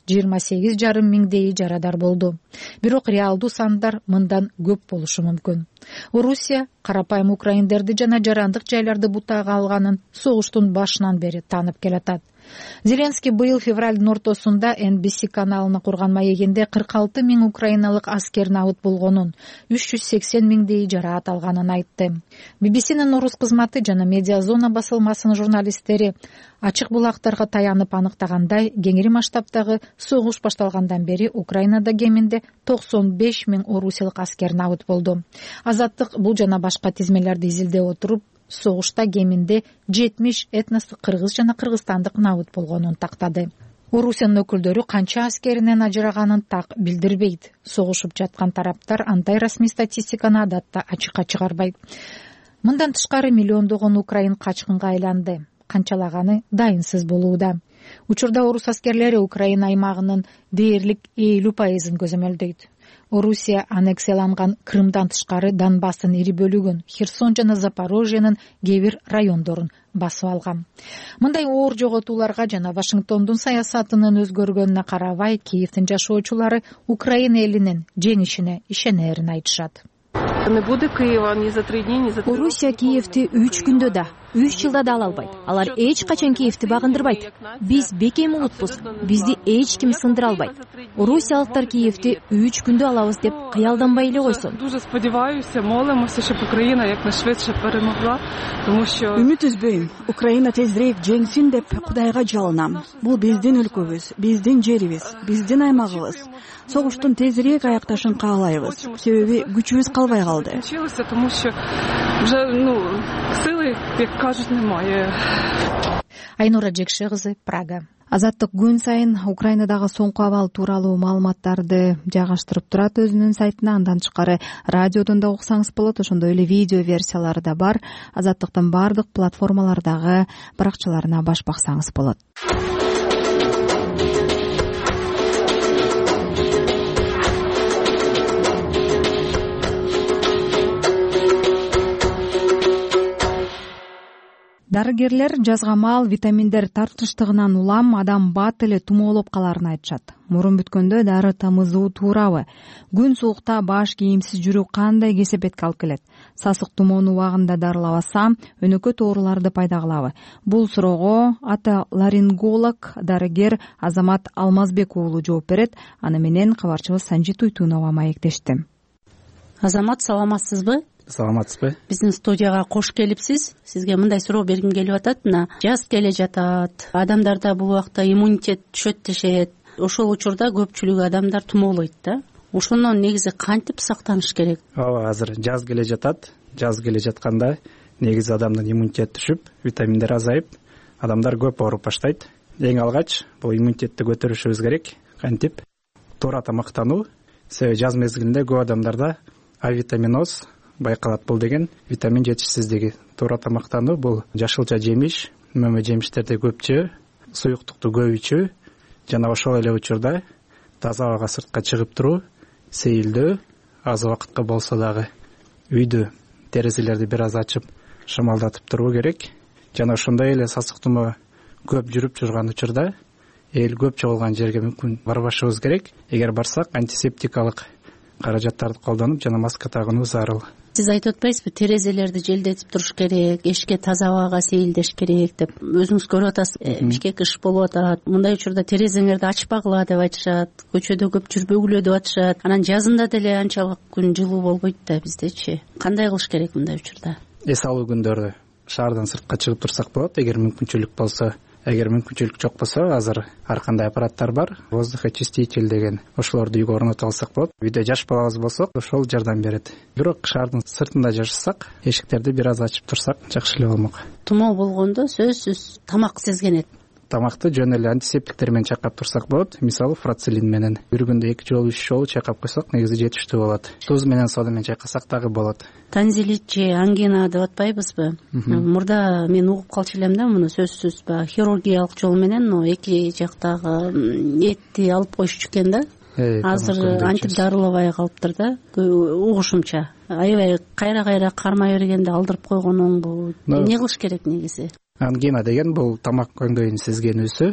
жыйырма сегиз жарым миңдей жарадар болду. Бирок реалдуу сандар мындан көп болушу мүмкүн. Орусия карапайым украиндерди жана жарандык жайларды бутага алганын согуштун башынан бери таанып келатат. Зеленский быйыл февралдын ортосунда эн би си каналына курган маегинде кырк алты миң украиналык аскер набыт болгонун, үч жүз сексен миңдей жараат алганын айтты. би би синин орус кызматы жана Медиа Зона басылмасынын журналисттери ачык булактарга таянып аныктагандай, кеңири масштабтагы согуш башталгандан бери Украинада кеминде токсон беш миң орусиялык аскер набыт болду. Азаттык бул жана башка тизмелерди изилдеп отуруп, согушта кеминде жетимиш этностук кыргыз жана кыргызстандык набыт болгонун тактады. Орусиянын өкүлдөрү канча аскеринен ажыраганын так билдирбейт. Согушуп жаткан тараптар андай расмий статистиканы адатта ачыкка чыгарбайт. Мындан тышкары миллиондогон украин качкынга айланды. Канчалаганы дайынсыз болууда. Учурда орус аскерлери Украина аймагынын дээрлик элүү пайызын көзөмөлдөйт. Орусия аннексияланган Крымдан тышкары Донбасстын ири бөлүгүн, Херсон жана Запорожьенин кээ бир райондорун басып алган. Мындай оор жоготууларга жана Вашингтондун саясатынын өзгөргөнүнө карабай, Киевдин жашоочулары Украина элинин жеңишине ишенерин айтышат. Орусия Киевти үч күндө да, үч жылда да ала албайт. Алар эч качан Киевти багындырбайт. Биз бекем улутпуз, бизди эч ким сындыра албайт. Орусиялыктар Киевти үч күндө алабыз деп кыялданбай эле койсун. Үмүт үзбөйм. Украина тезирээк жеңсин деп Кудайга жалынам. Бул биздин өлкөбүз, биздин жерибиз, биздин аймагыбыз. Согуштун тезирээк аякташын каалайбыз. Себеби күчүбүз калбай калды. Айнура Жекше кызы, Прага. Азаттык күн сайын Украинадагы соңку абал тууралуу маалыматтарды жайгаштырып турат өзүнүн сайтына. Андан тышкары радиодон да уксаңыз болот, ошондой эле видео версиялары да бар. Азаттыктын бардык платформалардагы баракчаларына баш баксаңыз болот. Дарыгерлер жазга мал, витаминдер тартыштыгынан улам адам бат эле тумоолоп каларын айтышат. Мурун бүткөндө дары тамызуу туурабы? Күн суукта баш кийимсиз жүрүү кандай кесепетке алып келет? Сасык тумоону убагында дарылабаса, өнөкөт ооруларды пайда кылабы? Бул суроого отоларинголог дарыгер Азамат Алмазбек уулу жооп берет. Аны менен кабарчыбыз Санжит Уйтунова маектешти. Азамат, саламатсызбы? Саламатсызбы? Биздин студияга кош келипсиз. Сизге мындай суроо бергим келип атат. Мына жаз келе жатат. Адамдарда бул убакта иммунитет түшөт дешет. Ошол учурда көпчүлүк адамдар тумоолойт да. Ошондон негизи кантип сактаныш керек? Ооба, азыр жаз келе жатат. Жаз келе жатканда негизи адамдын иммунитети түшүп, витаминдер азайып, адамдар көп ооруп баштайт. Эң алгач бул иммунитетти көтөрүшүбүз керек. Кантип? Туура тамактануу. Себеби жаз мезгилинде көп адамдарда авитаминоз байкалат. Бул деген витамин жетишсиздиги. Туура тамактануу бул жашылча жемиш, мөмө жемиштерди көп жөө, суюктукту көп ичүү жана ошол эле учурда таза абага сыртка чыгып туруу, сейилдөө, аз убакытка болсо дагы үйдү терезелерди бир аз ачып шамалдатып туруу керек. Жана ошондой эле сасык тумоо көп жүрүп жүргөн учурда эл көп чогулган жерге мүмкүн барбашыбыз керек. Эгер барсак антисептикалык каражаттарды колдонуп жана маска тагынуу зарыл. Сиз айтып атпайсызбы, терезелерди желдетип туруш керек, эшикке таза абага сейилдеш керек деп. Өзүңүз көрүп атасыз, эшикке кыш болуп атат. Мындай учурда терезеңерди ачпагыла деп айтышат, көчөдө көп жүрбөгүлө деп атышат. Анан жазында деле анчалык күн жылуу болбойт да биздечи. Кандай кылыш керек мындай учурда? Эс алуу күндөрдө шаардан сыртка чыгып турсак болот, эгер мүмкүнчүлүк болсо. Эгер мүмкүнчүлүк жок болсо, азыр ар кандай аппараттар бар, воздухоочиститель деген, ошолорду үйгө орнотуп алсак болот. Үйдө жаш балабыз болсо, ошол жардам берет. Бирок шаардын сыртында жашасак, эшиктерди бир аз ачып турсак, жакшы эле болмок. Тумоо болгондо сөзсүз тамак сезгенет. Тамакты жөн эле антисептиктер менен чайкап турсак болот. Мисалы, фрацелин менен. Бир күндө эки жолу, үч жолу чайкап койсок, негизи жетиштүү болот. Туз менен сода менен чайкасак дагы болот. Танзилит же ангина деп атпайбызбы? Мурда мен угуп калчу элем да, муну сөзсүз баягы хирургиялык жол менен эки жактагы этти алып коюшчу экен да. Азыр антип дарылабай калыптыр да, угушумча. Аябай кайра-кайра кармай бергенде алдырып койгон оңбу. Эмне кылыш керек негизи? Ангина деген бул тамак көңдөйүн сезгенүүсү.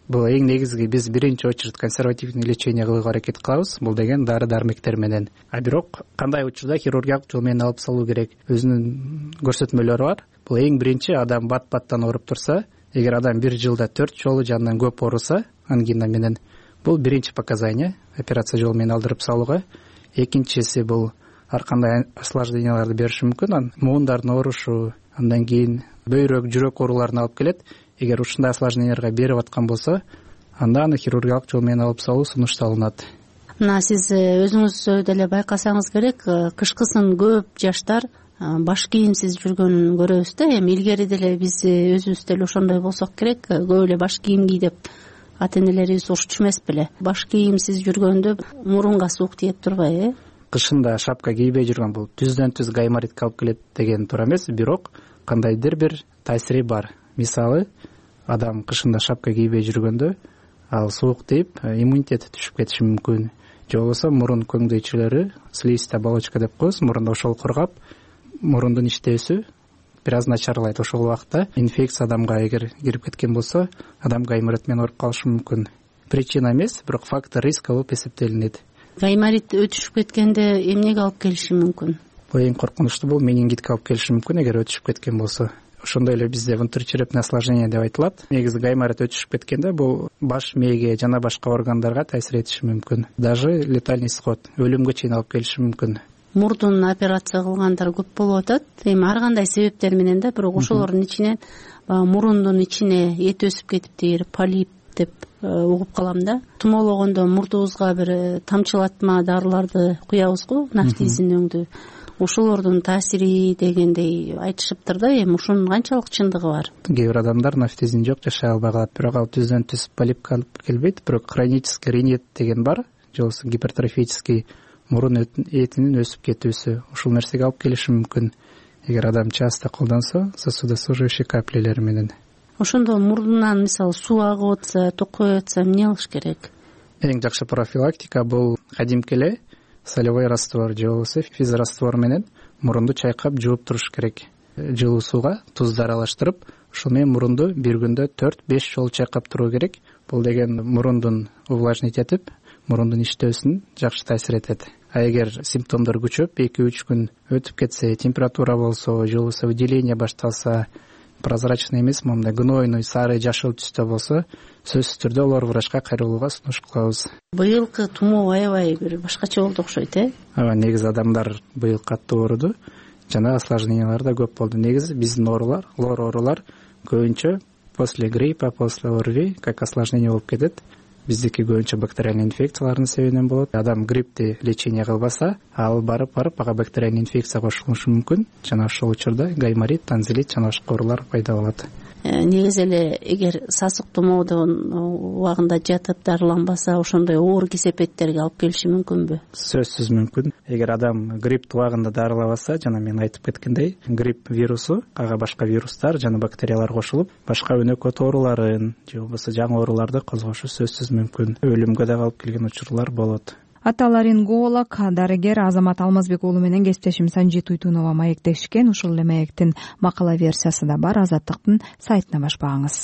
бул эң негизги биз биринчи очередь консервативный лечение кылууга аракет кылабыз, бул деген дары дармектер менен. А бирок кандай учурда хирургиялык жол менен алып салуу керек, өзүнүн көрсөтмөлөрү бар. Бул эң биринчи, адам бат баттан ооруп турса, эгер адам бир жылда төрт жолу же андан көп ооруса ангина менен, бул биринчи показание операция жол менен алдырып салууга. Экинчиси бул ар кандай осложненияларды бериши мүмкүн, анан муундардын оорушу, андан кийин бөйрөк, жүрөк ооруларына алып келет. Эгер ушундай осложненияларга берип аткан болсо, анда аны хирургиялык жол менен алып салуу сунушталынат. Мына сиз өзүңүз деле байкасаңыз керек, кышкысын көп жаштар баш кийимсиз жүргөнүн көрөбүз да. Эми илгери деле биз өзүбүз деле ошондой болсок керек, көп эле баш кийим ки деп ата энелерибиз урушчу эмес беле. Баш кийимсиз жүргөндө мурунга суук тиеп турбайбы? Кышында шапка кийбей жүргөн бул түздөн түз гайморитке алып келет деген туура эмес, бирок кандайдыр бир таасири бар. Мисалы, адам кышында шапка кийбей жүргөндө ал суук тип иммунитети түшүп кетиши мүмкүн. Же болбосо мурун көңдөйчүлөрү, слизистая оболочка деп коебуз, мурунда ошол кургап, мурундун иштөөсү бир аз начарлайт. Ошол убакта инфекция адамга эгер кирип кеткен болсо, адам гайморит менен ооруп калышы мүмкүн. Причина эмес, бирок фактор риска болуп эсептелинет. Гайморит өтүшүп кеткенде эмнеге алып келиши мүмкүн? Бул эң коркунучтуу, бул менингитке алып келиши мүмкүн эгер өтүшүп кеткен болсо. Ошондой эле бизде внутричерепное осложнение деп айтылат. Негизи гайморит өтүшүп кеткенде бул баш мээге жана башка органдарга таасир этиши мүмкүн. Даже летальный исход, өлүмгө чейин алып келиши мүмкүн. Мурдун операция кылгандар көп болуп атат. Эми ар кандай себептер менен да, бирок ошолордун ичинен мурундун ичине эт өсүп кетиптир, полип деп угуп калам да. Тумоологондо мурдубузга бир тамчылатма дарыларды куябыз го, нафтизин өңдүү. Ошолордун таасири дегендей айтышыптыр да. Эми ушунун канчалык чындыгы бар? Кээ бир адамдар нафтизин жок, жашай албай калат, бирок ал түздөн түз полипке алып келбейт. Бирок хронический ринит деген бар, же болбосо гипертрофический мурун этинин өсүп кетүүсү, ушул нерсеге алып келиши мүмкүн. Эгер адам часто колдонсо, сосудосуживающий каплелер менен. Ошондо мурдунан мисалы суу агып атса, токой атса, эмне кылыш керек? Эң жакшы профилактика бул кадимки эле солевой раствор же болбосо физраствор менен мурунду чайкап жууп туруш керек. Жылуу сууга тузду аралаштырып, ушул менен мурунду бир күндө төрт-беш жолу чайкап туруу керек. Бул деген мурундун увлажнить этип, мурундун иштөөсүн жакшы таасир этет. А эгер симптомдор күчөп, эки-үч күн өтүп кетсе, температура болсо, же болбосо выделение башталса, прозрачный эмес, мындай гнойный, сары, жашыл түстө болсо, сөзсүз түрдө лор врачка кайрылууга сунуш кылабыз. Быйылкы тумоо аябай бир башкача болду окшойт, э? Ооба, негизи адамдар быйыл катуу ооруду, жана осложнениялар да көп болду. Негизи биздин оорулар, лор оорулар көбүнчө после гриппа, после ОРВИ как осложнение болуп кетет. Биздики көбүнчө бактериальный инфекциялардын себебинен болот. Адам гриппти лечение кылбаса, ал барып барып ага бактериальный инфекция кошулушу мүмкүн. Жана ошол учурда гайморит, танзилит жана башка оорулар пайда болот. Негизи эле эгер сасык тумоодон убагында жатып дарыланбаса, ошондой оор кесепеттерге алып келиши мүмкүнбү? Сөзсүз мүмкүн. Эгер адам грипп убагында дарылабаса, жана мен айтып кеткендей, грипп вирусу, ага башка вирустар жана бактериялар кошулуп, башка өнөкөт ооруларын же болбосо жаңы ооруларды козгошу сөзсүз мүмкүн. Өлүмгө да алып келген учурлар болот. Аталаринголог, дарыгер Азамат Алмазбек уулу менен кесиптешим Санжи Туйтунова маектешкен. Ушул эле маектин макала версиясы да бар, Азаттыктын сайтына башпагаңыз.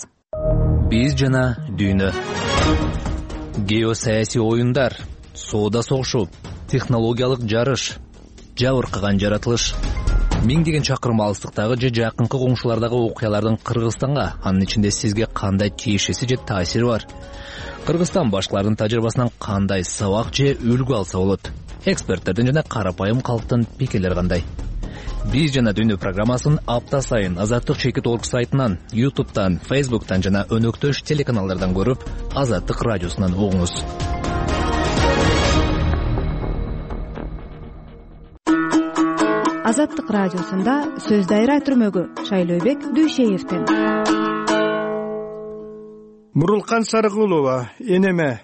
Биз жана дүйнө. Геосаясий оюндар, соода согушу, технологиялык жарыш, жабыркаган жаратылыш. Миңдеген чакырым алыстыктагы же жакынкы коңшулардагы окуялардын Кыргызстанга, анын ичинде сизге кандай тиешеси же таасири бар? Кыргызстан башкалардын тажрыйбасынан кандай сабак же үлгү алса болот? Эксперттердин жана карапайым калктын пикирлери кандай? Биз жана дүйнө программасын апта сайын Азаттык чекит точка орг сайтынан, ютубтан, фейсбуктан жана өнөктөш телеканалдардан көрүп, Азаттык радиосунан угуңуз. Азаттык радиосунда сөз дайра түрмөгү Шайлообек Дүйшеевден. Мурулкан Сарыкулова, энеме.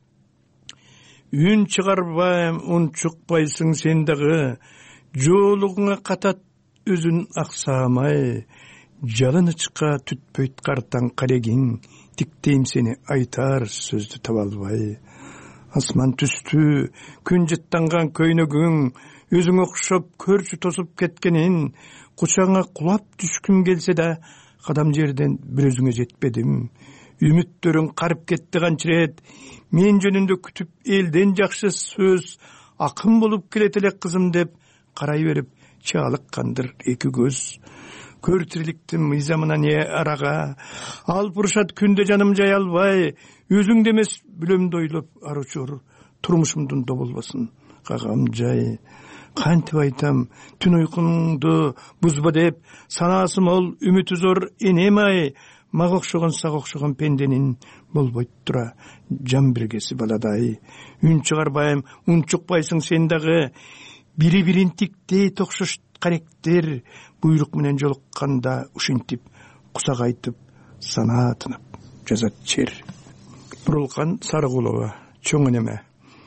Үн чыгарбайм, ун чукпайсың сен дагы, жоолугуңа катат өзүн аксамай, жалынычка түтпөйт картаң карегиң, тиктейм сени айтар сөздү таба албай. Асман түстү, күн жыттанган көйнөгүң, өзүң окшоп көрчү тосуп кеткенин, кучаңа кулап түшкүм келсе да, кадам жерден бир өзүңө жетпедим. үмүттөрүң карып кетти канча ирет. Мен жөнүндө күтүп элден жакшы сөз акын болуп келет элек кызым деп карай берип чаалыккандыр эки көз. Көр тириликтин мыйзамына не арага, алып урушат күндө жаным жай албай, өзүңдө эмес бүлөмдү ойлоп аручур, турмушумдун доболбосун кагам жай. Кантип айтам, түн уйкуңду бузба деп, санаасы мол, үмүтү зор энем ай, мага окшогон сага окшогон пенденин болбойт тура жан биргеси баладай. Үн чыгарбайм, ун чукпайсың сен дагы, бири-бирин тиктей токшош каректер, буйрук менен жолукканда ушинтип кусак айтып санаатынып жазат чер. Бурулкан Сарыгулова, чоң энеме.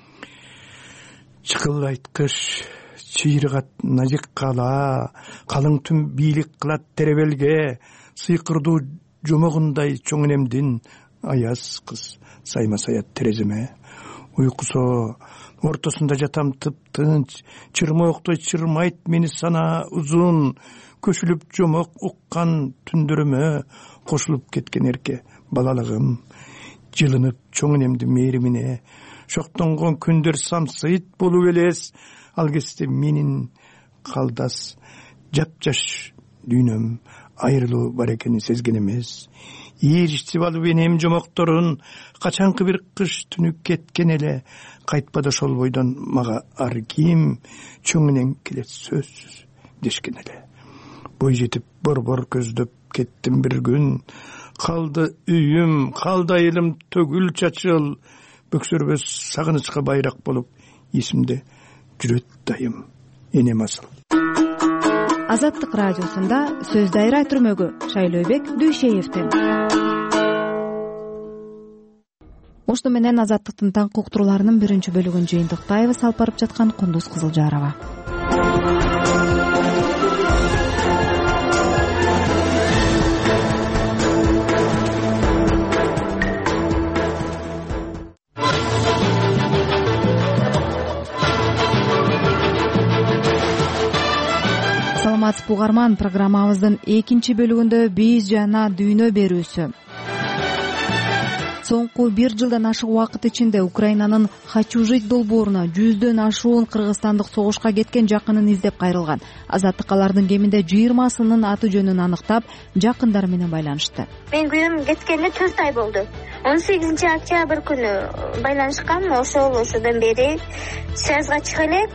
Чыкыл айткыч, чыйрыгат назик кала, калың түн бийлик кылат теребелге, сыйкырдуу жомогундай чоң энемдин аяз кыз сайма саят тереземе. Уйкусо ортосунда жатам тып-тынч, чырмооктой чырмайт мени сана узун, көшүлүп жомок уккан түндөрүмө кошулуп кеткен эрке балалыгым. Жылынып чоң энемдин мээримине, шоктонгон күндөр самсыйт болуп элес, ал кезде менин калдас жапжаш дүйнөм айрылуу бар экенин сезген эмес. Ийричтип алып энем жомокторун, качанкы бир кыш түнү кеткен эле, кайтпады ошол бойдон мага ар ким, чоң энең келет сөзсүз дешкен эле. Бой жетип борбор көздөп кеттим бир күн, калды үйүм, калды айылым төгүл чачыл, бөксөрбөс сагынычка байрак болуп эсимде жүрөт дайым энем асыл. Азаттык радиосунда сөз дайра түрмөгү Шайлообек Дүйшеевдин. Ошто менен Азаттыктын таңкы уктурууларынын биринчи бөлүгүн жыйынтыктайбыз. Алып барып жаткан Кундуз Кызылжарова. Саламатсызбы угарман, программабыздын экинчи бөлүгүндө биз жана дүйнө берүүсү. Соңку бир жылдан ашык убакыт ичинде Украинанын «Хочу жить» долбооруна жүздөн ашуун кыргызстандык согушка кеткен жакынын издеп кайрылган. Азаттык алардын кеминде жыйырмасынын аты жөнүн аныктап, жакындары менен байланышты. Мен күйөөм кеткенине төрт ай болду. он сегизинчи октябрь күнү байланышкан. Ошол ошодон бери связга чыга элек.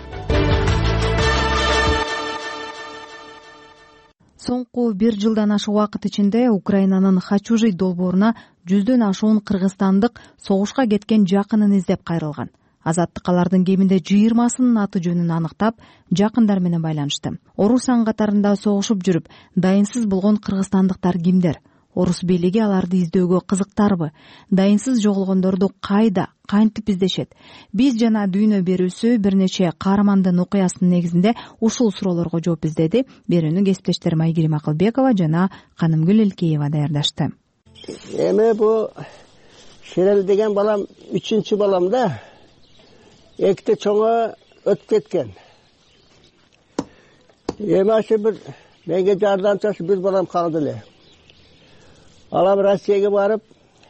Соңку бир жылдан ашык убакыт ичинде Украинанын «Хочу жить» долбооруна жүздөн ашуун кыргызстандык согушка кеткен жакынын издеп кайрылган. Азаттык алардын кеминде жыйырмасынын аты жөнүн аныктап, жакындар менен байланышты. Орус ан катарында согушуп жүрүп, дайынсыз болгон кыргызстандыктар кимдер? Орус бийлиги аларды издөөгө кызыктарбы? Дайынсыз жоголгондорду кайда, кантип издешет? Биз жана дүйнө берүүсү бир нече каармандын окуясынын негизинде ушул суроолорго жооп издеди. Берүүнү кесиптештерим Айгерим Акылбекова жана Канымгүл Элкеева даярдашты. Эми бу Шерел деген балам үчүнчү балам да. Экте чоңо өтүп кеткен. Эми ашы бир менге жардамчысы бир балам калды эле. Алам Россияга барып.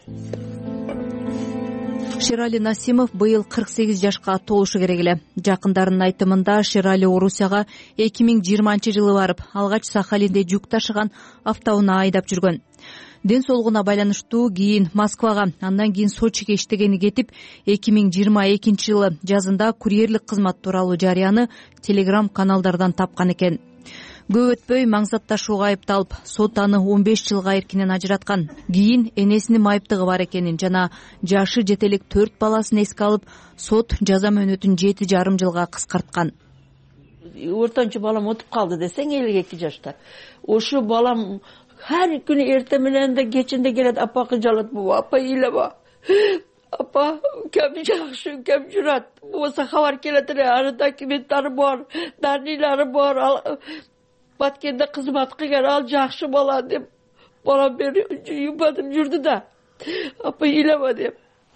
Шерали Насимов быйыл кырк сегиз жашка толушу керек эле. Жакындарынын айтымында Шерали Орусияга эки миң жыйырманчы жылы барып, алгач Сахалинде жүк ташыган автоунаа айдап жүргөн. Ден соолугуна байланыштуу кийин Москвага, андан кийин Сочиге иштегени кетип, эки миң жыйырма экинчи жылы жазында курьерлик кызмат тууралуу жарыяны телеграм каналдардан тапкан экен. Көп өтпөй маңзатташууга айыпталып, сот аны он беш жылга эркинен ажыраткан. Кийин энесинин майыптыгы бар экенин жана жашы жете элек төрт баласын эске алып, сот жаза мөөнөтүн жети жарым жылга кыскарткан. Ортончу балам отуп калды десең, элүү эки жашта. Ошо балам ар күнү эрте менен да кечинде келет, апа кыжалат, апа ыйлаба. Апа, кем жакшы, кем жүрат. Болсо кабар келет эле, аны документтары бар, дарнилары бар. Баткенде кызмат кылган, ал жакшы бала деп, балам бери юбатып жүрдү да. Апа ыйлаба деп.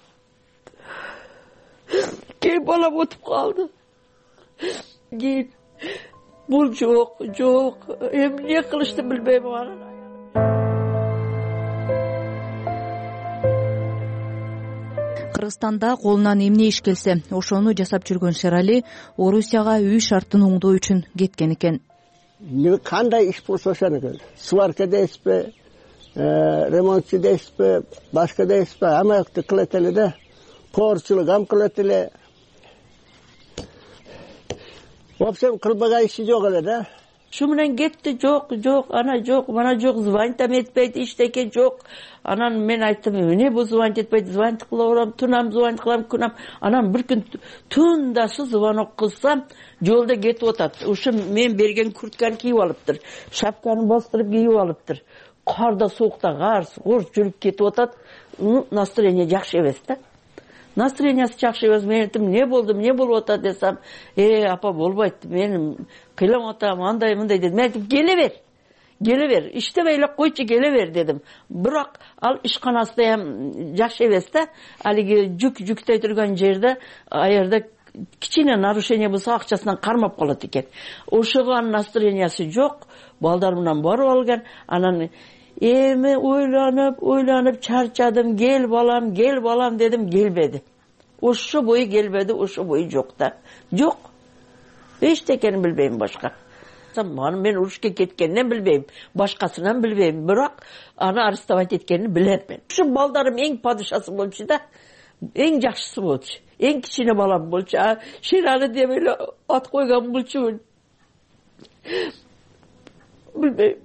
Кийин балам отуп калды. Кийин бул жок, жок. Эми эмне кылышты билбейм аны. Кыргызстанда колунан эмне иш келсе ошону жасап жүргөн Шерали Орусияга үй шартын оңдоо үчүн кеткен экен. Кандай иш болсо ошону сварка дейсизби, ремонтчу дейсизби, башка дейсизби, амакты кылат эле да, поварчылык ам кылат эле. В общем, кылбаган иши жок эле да. Şu менен кетти, жок, жок, ана жок, мана жок, звонтам этпейт, иштеке жок. Анан мен айттым, эмне бул звонт этпейт, звонт кыла берем, тунам звонт кылам, күнам. Анан бир күн тундасы звонок кылсам, жолдо кетип атат. Ушу мен берген куртканы кийип алыптыр, шапканы бастырып кийип алыптыр. Карда, соокта, кар, кор жүрүп кетип атат. Настроение жакшы эмес да. Настроениясы жакшы эмес. Мен айттым, эмне болду, эмне болуп атат десем, э, апа болбойт, мен кыйлап атам, андай мындай дедим. Мен айттым, келе бер. Келе бер. Иштебей эле койчу, келе бер дедим. Бирок ал ишканасында эм жакшы эмес да. Алиги жүк жүктөй турган жерде, аерде кичине нарушение болсо акчасынан кармап калат экен. Ошого настроениясы жок. Балдар менен барып алган. Анан эми ойланып, ойланып чарчадым. Кел балам, кел балам дедим, келбеди. Ошо бою келбеди, ошо бою жок да. Жок. Эчтекени билбейм башка. Аны мен урушка кеткенинен билбейм, башкасынан билбейм. Бирок аны арестовать эткенин билем мен. Ушу балдарым эң падышасы болчу да. Эң жакшысы болчу. Эң кичине балам болчу. Шерали деп эле ат койгон болчу. Билбейм.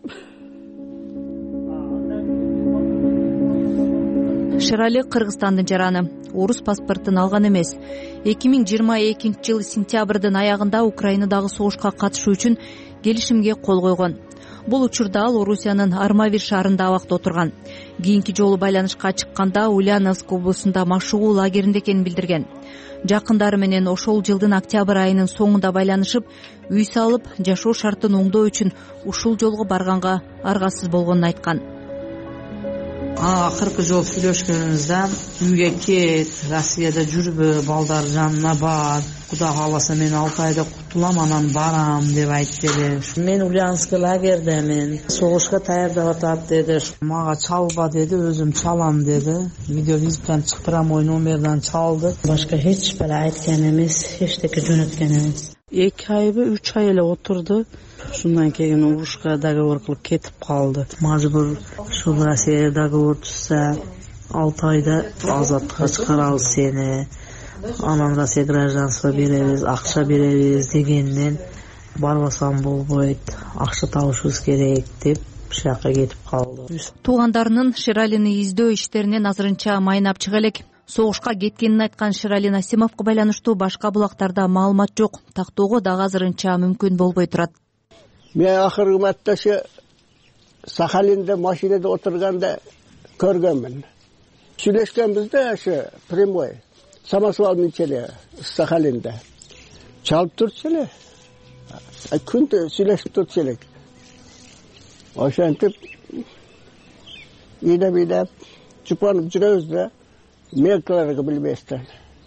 Шерали Кыргызстандын жараны. Орус паспортун алган эмес. эки миң жыйырма экинчи жылы сентябрдын аягында Украинадагы согушка катышуу үчүн келишимге кол койгон. Бул учурда ал Орусиянын Армавир шаарында абакта отурган. Кийинки жолу байланышка чыкканда Ульяновск облусунда машыгуу лагеринде экенин билдирген. Жакындары менен ошол жылдын октябрь айынын соңунда байланышып, үй салып, жашоо шартын оңдоо үчүн ушул жолго барганга аргасыз болгонун айткан. Акыркы жолу сүйлөшкөнүбүздө үйгө кет, Россияда жүрбө, балдар жанына бар. Кудай кааласа мен алты айда кутулам, анан барам деп айтты эле. Мен Ульяновск лагердемин. Согушка даярдап атат деди. Мага чалба деди, өзүм чалам деди. Видеовизиттен чыктырам, мой номерден чалды. Башка эч бир айткан эмес, эчтеке жөнөткөн эмес. эки айбы, үч ай эле отурду. Шундан кийин урушка договор кылып кетип калды. Мажбур ушул Россияга договор түзсө, алты айда азаттыкка чыгарабыз сени. Анан Россия гражданство беребиз, акча беребиз дегенден барбасам болбойт, акча табышыбыз керек деп шаякка кетип калды. Туугандарынын Шералини издөө иштеринен азырынча майнап чыга элек. Согушка кеткенин айткан Шерали Насимовго байланыштуу башка булактарда маалымат жок. Тактоого дагы азырынча мүмкүн болбой турат. Мен акыркы матта ошо Сахалинде машинада отурганда көргөнмүн. Сүйлөшкөнбүз да ошо прямой. Самосвал минчеле Сахалинде. Чалып турчу эле. Күндө сүйлөшүп турчу элек. Ошентип ийдеп-ийдеп чупанып жүрөбүз да. Мелкаларга билбестен.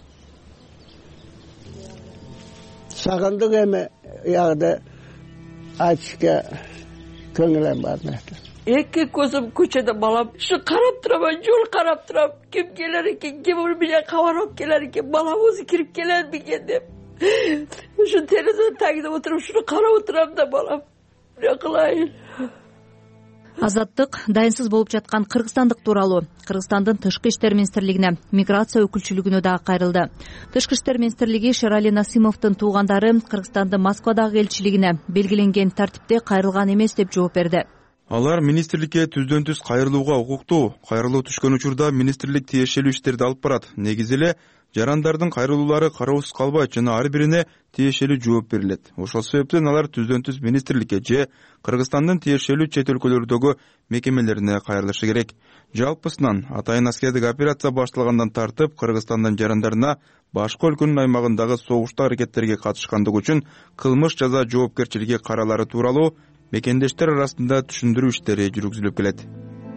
Сагындык эми ягда айтышка көңүлүм бар. Эки көзүм көчөдө балам. Ушу карап турам, жол карап турам. Ким келер экен, ким менен кабар алып келер экен, балам өзү кирип келер бекен деп. Ушу терезенин тагында отуруп, ушуну карап отурам да балам. Эмне кылайын? Азаттык дайынсыз болуп жаткан кыргызстандык тууралуу Кыргызстандын Тышкы иштер министрлигине, миграция өкүлчүлүгүнө дагы кайрылды. Тышкы иштер министрлиги Шерали Насимовдун туугандары Кыргызстандын Москвадагы элчилигине белгиленген тартипте кайрылган эмес деп жооп берди. Алар министрликке түздөн түз кайрылууга укуктуу. Кайрылуу түшкөн учурда министрлик тиешелүү иштерди алып барат. Негизи эле жарандардын кайрылуулары кароосуз калбайт жана ар бирине тиешелүү жооп берилет. Ошол себептен алар түздөн түз министрликке же Кыргызстандын тиешелүү чет өлкөлөрдөгү мекемелерине кайрылышы керек. Жалпысынан атайын аскердик операция башталгандан тартып Кыргызстандын жарандарына башка өлкөнүн аймагындагы согуштуу аракеттерге катышкандыгы үчүн кылмыш жаза жоопкерчилиги каралары тууралуу мекендештер арасында түшүндүрүү иштери жүргүзүлүп келет.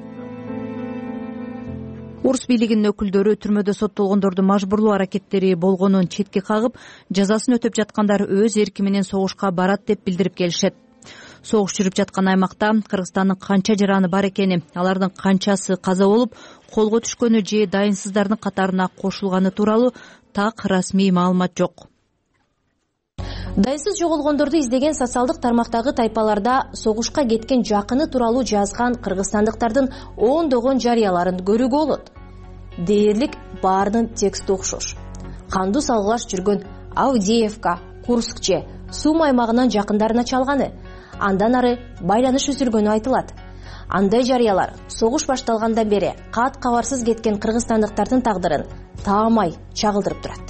Орус бийлигинин өкүлдөрү түрмөдө соттолгондордун мажбурлуу аракеттери болгонун четке кагып, жазасын өтөп жаткандар өз эрки менен согушка барат деп билдирип келишет. согуш жүрүп жаткан аймакта Кыргызстандын канча жараны бар экени, алардын канчасы каза болуп, колго түшкөнү же дайынсыздардын катарына кошулганы тууралуу так расмий маалымат жок. Дайынсыз жоголгондорду издеген социалдык тармактагы тайпаларда согушка кеткен жакыны тууралуу жазган кыргызстандыктардын ондогон жарыяларын көрүүгө болот. Дээрлик баарынын тексти окшош. Кандуу салгылаш жүргөн Авдеевка, Курск же Сум аймагынан жакындарына чалганы, андан ары байланыш үзүлгөнү айтылат. Андай жарыялар согуш башталгандан бери кат кабарсыз кеткен кыргызстандыктардын тагдырын таамай чагылдырып турат.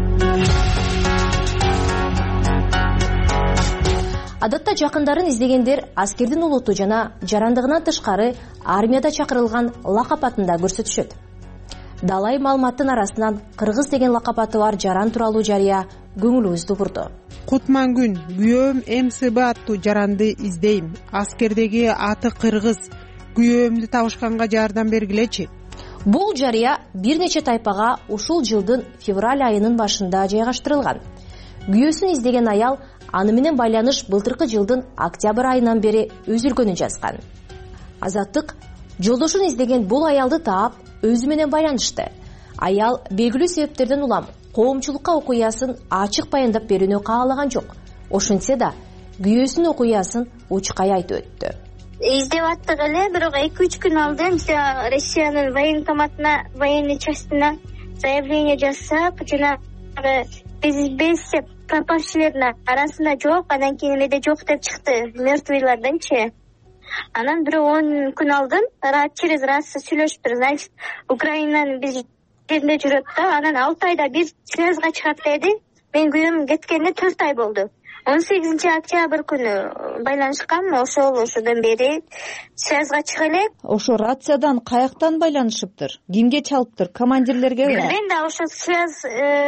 Адатта жакындарын издегендер аскердин улуту жана жарандыгынан тышкары армияда чакырылган лакап атында көрсөтүшөт. Далай маалыматтын арасынан кыргыз деген лакап аты бар жаран тууралуу жарыя көңүлүбүздү бурду. Кутмангүн, күйөөм эм эс бэ аттуу жаранды издейм. Аскердеги аты кыргыз. Күйөөмдү табышканга жардам бергилечи. Бул жарыя бир нече тайпага ушул жылдын февраль айынын башында жайгаштырылган. Күйөөсүн издеген аял аны менен байланыш былтыркы жылдын октябрь айынан бери үзүлгөнүн жазган. Азаттык жолдошун издеген бул аялды таап өзү менен байланышты. Аял белгилүү себептерден улам коомчулукка окуясын ачык баяндап берүүнү каалаган жок. Ошентсе да күйөөсүнүн окуясын учкай айтып өттү. Издеп аттык эле, бирок эки үч күн алдын Россиянын военкоматына, военный частына заявление жасап, жанагы биз бес пропавшилердин арасында жок, анан кийин эле жок деп чыкты, мертвыйларданчы. Анан бир он күн алдын через раз сүйлөшүптүр. Значит, Украинанын биз жеринде жүрөт да, анан алты айда бир связга чыгат деди. Мен күйөөм кеткенде төрт ай болду. он сегизинчи октябрь күнү байланышкан, ошол ошодон бери связга чыга элек. Ошо рациядан каяктан байланышыптыр? Кимге чалыптыр? Командирлергеби? Мен да ошо связь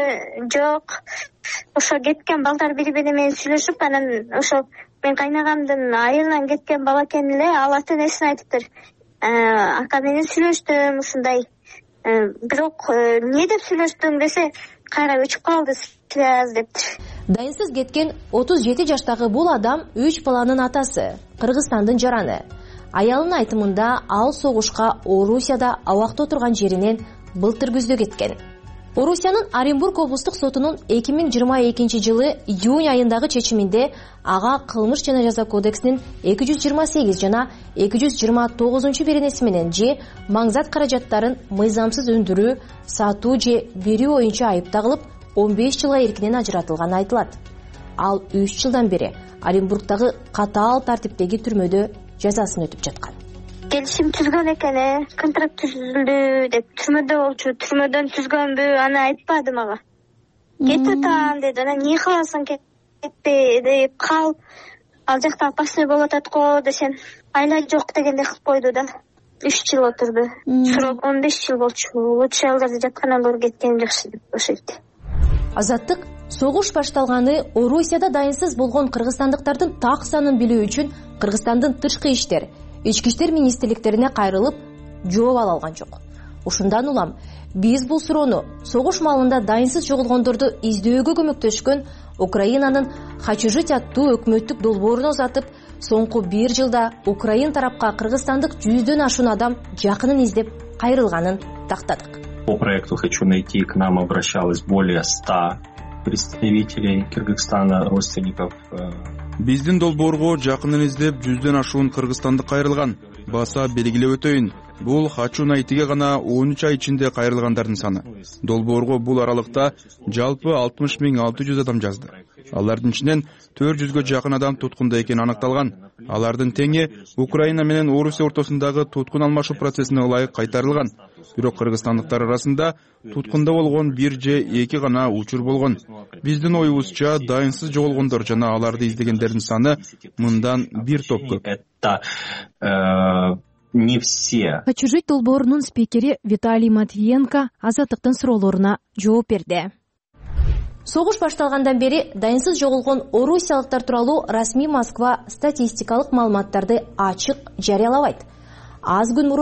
жок. Ошо кеткен балдар бири бири менен сүйлөшүп, анан ошо мен кайнагамдын айылынан кеткен бала экен эле, ал ата энесине айтыптыр. Ака менен сүйлөштүм ушундай. Бирок эмне деп сүйлөштүң десе, кайра өчүп калды связь дептир. Дайынсыз кеткен отуз жети жаштагы бул адам үч баланын атасы, Кыргызстандын жараны. Аялынын айтымында ал согушка Орусияда абакта отурган жеринен былтыр күздө кеткен. Орусиянын Оренбург облустук сотунун эки миң жыйырма экинчи жылы июнь айындагы чечиминде ага кылмыш жана жаза кодексинин эки жүз жыйырма сегиз жана эки жүз жыйырма тогузунчу беренеси менен же маңзат каражаттарын мыйзамсыз өндүрүү, сатуу же берүү боюнча айып тагылып, он беш жылга эркинен ажыратылганы айтылат. Ал үч жылдан бери Оренбургдагы катаал тартиптеги түрмөдө жазасын өтүп жаткан. Келишим түзгөн экен, контракт түзүлдү деп түрмөдө болчу, түрмөдөн түзгөнбү, аны айтпады мага. Кетип атам деди, анан эмне кыласың, кетпе деп кал. Ал жакта опасный болуп атат го десем, айла жок дегенде кылып койду да. үч жыл отурду. Срок он беш жыл болчу. Лучше алгазы жаткандан көрүп кеткеним жакшы деп ошентти. Азаттык согуш башталганы Орусияда дайынсыз болгон кыргызстандыктардын так санын билүү үчүн Кыргызстандын тышкы иштер, ички иштер министрликтерине кайрылып жооп ала алган жок. Ушундан улам биз бул суроону согуш маалында дайынсыз жоголгондорду издөөгө көмөктөшкөн Украинанын Хачужить аттуу өкмөттүк долбоорун узатып, соңку бир жылда Украин тарапка кыргызстандык жүздөн ашуун адам жакынын издеп кайрылганын тактадык. По проекту «Хочу найти» к нам обращалось более ста представителей Кыргызстана, родственников. Биздин долбоорго жакынын издеп жүздөн ашуун кыргызстандык кайрылган. Баса белгилеп өтөйүн. Бул «Хочу найтиге» гана он үч ай ичинде кайрылгандардын саны. Долбоорго бул аралыкта жалпы алтымыш миң алты жүз адам жазды. Алардын ичинен төрт жүзгө жакын адам туткунда экени аныкталган. Алардын теңи Украина менен Орусия ортосундагы туткун алмашуу процессине ылайык кайтарылган. Бирок кыргызстандыктар арасында туткунда болгон бир же эки гана учур болгон. Биздин оюбузча дайынсыз жоголгондор жана аларды издегендердин саны мындан бир топ көп. Не все. «Хочу жить» долбоорунун спикери Виталий Матвиенко Азаттыктын суроолоруна жооп берди. Согуш башталгандан бери дайынсыз жоголгон орусиялыктар тууралуу расмий Москва статистикалык маалыматтарды ачык жарыялабайт. Аз күн мурун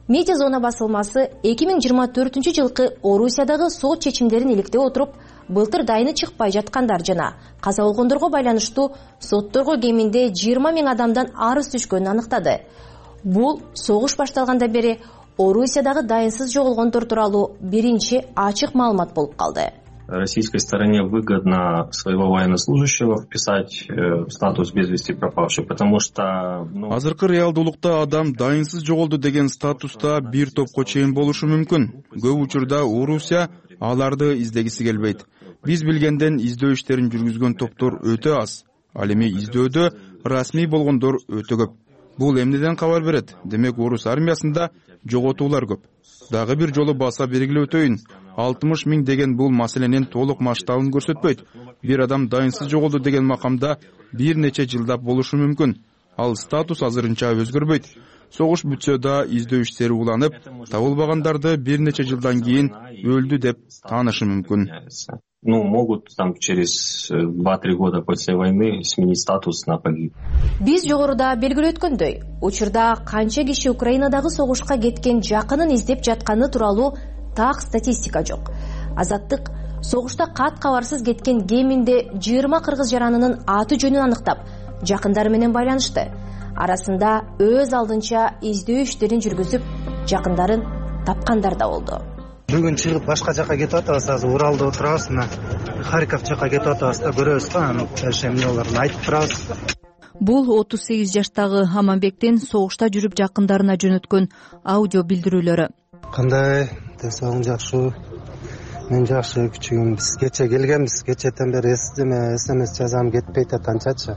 Медиа зона басылмасы эки миң жыйырма төртүнчү жылкы Орусиядагы сот чечимдерин иликтеп отуруп, былтыр дайыны чыкпай жаткандар жана каза болгондорго байланыштуу сотторго кеминде жыйырма миң адамдан арыз түшкөнүн аныктады. Бул согуш башталгандан бери Орусиядагы дайынсыз жоголгондор тууралуу биринчи ачык маалымат болуп калды. Российской стороне выгодно своего военнослужащего вписать в статус без вести пропавший, потому что азыркы реалдуулукта адам дайынсыз жоголду деген статуста бир топко чейин болушу мүмкүн. Көп учурда Орусия аларды издегиси келбейт. Биз билгенден издөө иштерин жүргүзгөн топтор өтө аз. Ал эми издөөдө расмий болгондор өтө көп. Бул эмнеден кабар берет? Демек орус армиясында жоготуулар көп. Дагы бир жолу баса белгилеп өтөйүн. алтымыш миң деген бул маселенин толук масштабын көрсөтпөйт. Бир адам дайынсыз жоголду деген макамда бир нече жылдап болушу мүмкүн. Ал статус азырынча өзгөрбөйт. Согуш бүтсө да издөө иштери уланып, табылбагандарды бир нече жылдан кийин өлдү деп таанышы мүмкүн. Ну, могут там через два-три года после войны сменить статус на погиб. Биз жогоруда белгилеп өткөндөй, учурда канча киши Украинадагы согушка кеткен жакынын издеп жатканы тууралуу так статистика жок. Азаттык согушта кат кабарсыз кеткен кеминде жыйырма кыргыз жаранынын аты жөнүн аныктап, жакындары менен байланышты. Арасында өз алдынча издөө иштерин жүргүзүп, жакындарын тапкандар да болду. Бүгүн чыгып башка жака кетип атабыз, азыр Уралда отурабыз, мына Харьков жака кетип атабыз да, көрөбүз да, анын эмнелерин айтып турабыз. Бул отуз сегиз жаштагы Аманбектин согушта жүрүп жакындарына жөнөткөн аудио билдирүүлөрү. Кандай, десоң жакшы. Мен жакшы, күчүгүм. Биз кече келгенбиз, кечеден бери эсдеме, смс жазам, кетпейт да анчачы.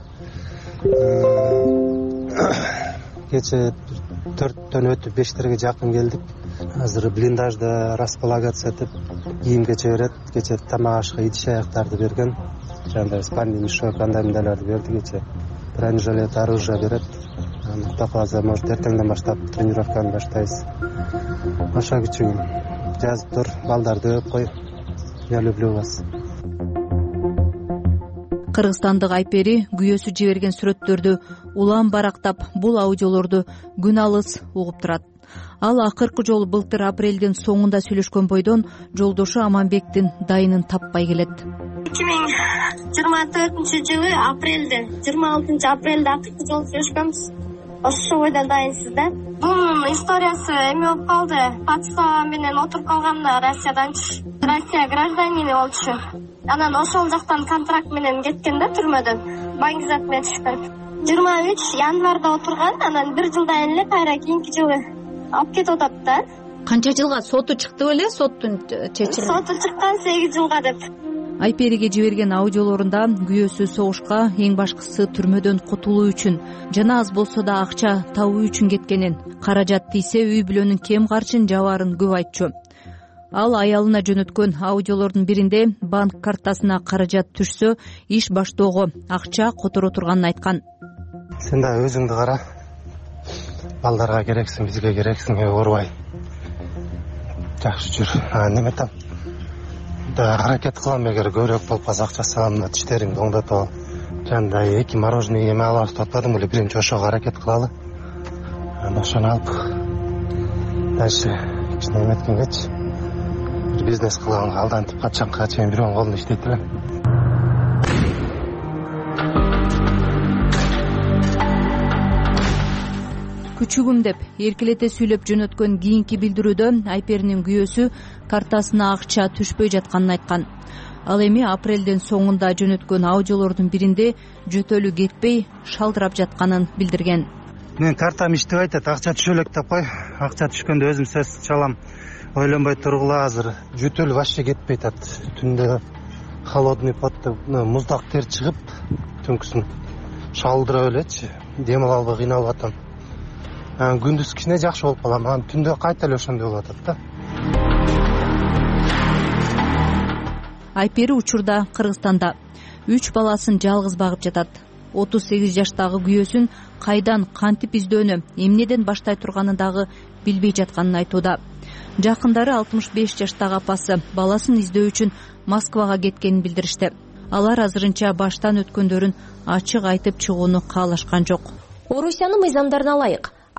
Кече төрттөн өтүп бештерге жакын келдик. Азыр блиндажда располагация этип, кийим кече берет, кече тамак ашка идиш аяктарды берген. Жандай спальный мешок, кандай мындайларды берди кече. Бронежилет, оружие берет. Кудай кааласа, может, эртеңден баштап тренировканы баштайбыз. Ошо күчүгүм. Жазып тур, балдарды өп кой. Я люблю вас. Кыргызстандык Айпери күйөөсү жиберген сүрөттөрдү улам барактап, бул аудиолорду күн алыс угуп турат. Ал акыркы жолу былтыр апрелдин соңунда сүйлөшкөн бойдон жолдошу Аманбектин дайынын таппай келет. эки миң жыйырма төртүнчү жылы апрелде, жыйырма алтынчы апрелде акыркы жолу сүйлөшкөнбүз. Ошо бойдон дайынсыз да. Бунун историясы эме болуп калды. Пацка менен отуруп калганда Россиядан, Россия гражданини болчу. Анан ошол жактан контракт менен кеткен да, түрмөдөн. Баңгизат менен түшкөн. жыйырма үч январда отурган, анан бир жылдан эле кайра кийинки жылы алып кетип атат да. Канча жылга соту чыкты беле, соттун чечими? Соту чыккан сегиз жылга деп. Айпериге жиберген аудиолорунда күйөөсү согушка эң башкысы түрмөдөн кутулуу үчүн жана аз болсо да акча табуу үчүн кеткенин, каражат тийсе үй бүлөнүн кем карчын жабаарын көп айтчу. Ал аялына жөнөткөн аудиолордун биринде банк картасына каражат түшсө, иш баштоого акча которо турганын айткан. Сен да өзүңдү кара. Балдарга керексиң, бизге керексиң, оорубай. Жакшы жүр. А неме там? Да, аракет кылам, эгер көбүрөөк болуп калса акча салам, тиштериңди оңдото. Жандай эки мороженое эме алып атпадым эле, биринчи ошого аракет кылалы. Анан ошону алып дальше кичине эметкенгечи бир бизнес кылганга алдантып качанга чейин бирөөнүн колунда иштейт элем. Күчүгүм деп эркелете сүйлөп жөнөткөн кийинки билдирүүдө Айперинин күйөөсү картасына акча түшпөй жатканын айткан. Ал эми апрелдин соңунда жөнөткөн аудиолордун биринде жөтөлү кетпей шалдырап жатканын билдирген. Мен картам иштебей атат, акча түшө элек деп кой. Акча түшкөндө өзүм сөз чалам. Ойлонбой тургула, азыр жөтөлү вообще кетпей атат. Түндө холодный потто муздак тер чыгып, түнкүсүн шалдырып элечи, дем ала албай кыйналып атам. Күндүз кичине жакшы болуп калам, анан түндө кайта эле ошондой болуп атат да. Айпери учурда Кыргызстанда үч баласын жалгыз багып жатат. отуз сегиз жаштагы күйөөсүн кайдан кантип издөөнү, эмнеден баштай турганын дагы билбей жатканын айтууда. Жакындары алтымыш беш жаштагы апасы баласын издөө үчүн Москвага кеткенин билдиришти. Алар азырынча баштан өткөндөрүн ачык айтып чыгууну каалашкан жок. Орусиянын мыйзамдарына ылайык,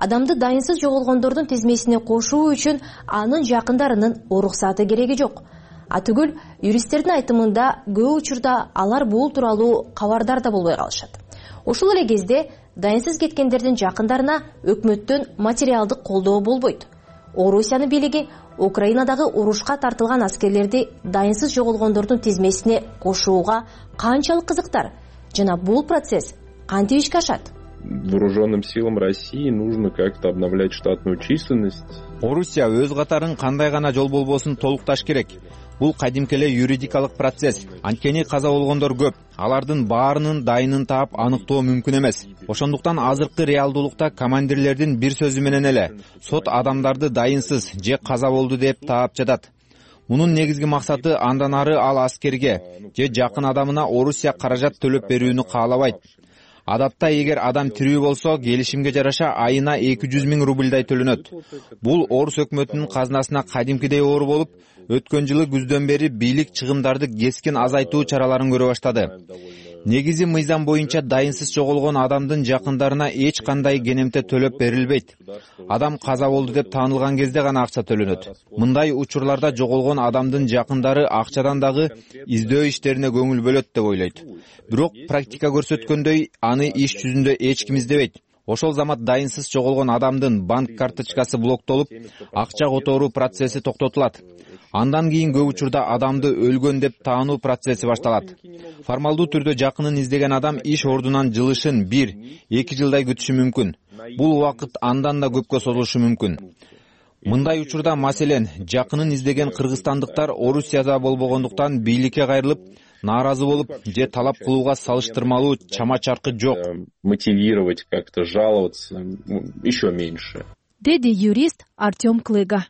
адамды дайынсыз жоголгондордун тизмесине кошуу үчүн анын жакындарынын уруксаты кереги жок. Атүгүл юристтердин айтымында көп учурда алар бул тууралуу кабардар да болбой калышат. Ошол эле кезде дайынсыз кеткендердин жакындарына өкмөттөн материалдык колдоо болбойт. Орусиянын бийлиги Украинадагы урушка тартылган аскерлерди дайынсыз жоголгондордун тизмесине кошууга канчалык кызыктар жана бул процесс кантип ишке ашат? Вооруженным силам России нужно как-то обновлять штатную численность. Орусия өз катарын кандай гана жол болбосун толукташ керек. Бул кадимки эле юридикалык процесс. Анткени каза болгондор көп. Алардын баарынын дайынын таап аныктоо мүмкүн эмес. Ошондуктан азыркы реалдуулукта командирлердин бир сөзү менен эле сот адамдарды дайынсыз же каза болду деп таап жатат. Мунун негизги максаты андан ары ал аскерге же жакын адамына Орусия каражат төлөп берүүнү каалабайт. Адатта эгер адам тирүү болсо, келишимге жараша айына эки жүз миң рубльдай төлөнөт. Бул Орус өкмөтүнүн казынасына кадимкидей оор болуп, өткөн жылы күздөн бери бийлик чыгымдарды кескин азайтуу чараларын көрө баштады. Негизи мыйзам боюнча дайынсыз жоголгон адамдын жакындарына эч кандай кенемте төлөп берилбейт. Адам каза болду деп таанылган кезде гана акча төлөнөт. Мындай учурларда жоголгон адамдын жакындары акчадан дагы издөө иштерине көңүл бөлөт деп ойлойт. Бирок практика көрсөткөндөй, аны иш жүзүндө эч ким издебейт. Ошол замат дайынсыз жоголгон адамдын банк карточкасы блоктолуп, акча которуу процесси токтотулат. Андан кийин көп учурда адамды өлгөн деп таануу процесси башталат. Формалдуу түрдө жакынын издеген адам иш ордунан жылышын бир эки жылдай күтүшү мүмкүн. Бул убакыт андан да көпкө созулушу мүмкүн. Мындай учурда маселен жакынын издеген кыргызстандыктар Орусияда болбогондуктан бийликке кайрылып, нааразы болуп же талап кылууга салыштырмалуу чама чаркы жок. Мотивировать как-то жаловаться еще меньше. Деди юрист Артем Клыга.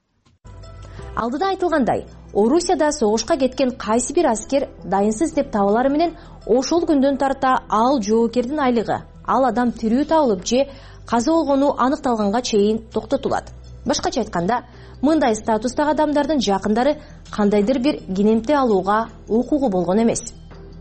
Алдыда айтылгандай, Орусияда согушка кеткен кайсы бир аскер дайынсыз деп табылары менен ошол күндөн тарта ал жоокердин айлыгы, ал адам тирүү табылып же каза болгону аныкталганга чейин токтотулат. Башкача айтканда, мындай статустагы адамдардын жакындары кандайдыр бир кенемте алууга укугу болгон эмес.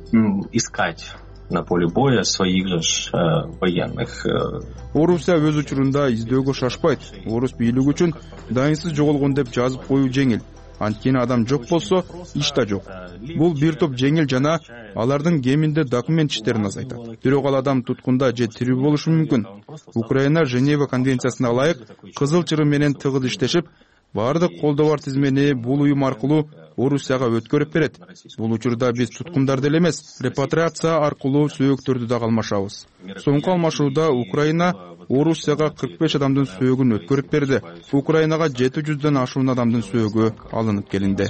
Искать на поле боя своих же военных. Орусия өз учурунда издөөгө шашпайт. Орус бийлиги үчүн дайынсыз жоголгон деп жазып коюу жеңил. Анткени адам жок болсо, иш да жок. Бул бир топ жеңил жана алардын кеминде документ иштерин азайтат. Бирок ал адам туткунда же тирүү болушу мүмкүн. Украина Женева конвенциясына ылайык кызыл чырым менен тыгыз иштешип, баардык колдоо бар тизмени бул уюм аркылуу Орусияга өткөрүп берет. Бул учурда биз туткундарды эле эмес, репатриация аркылуу сөөктөрдү да алмашабыз. Соңку алмашууда Украина Орусияга кырк беш адамдын сөөгүн өткөрүп берди. Украинага жети жүздөн ашуун адамдын сөөгү алынып келинди.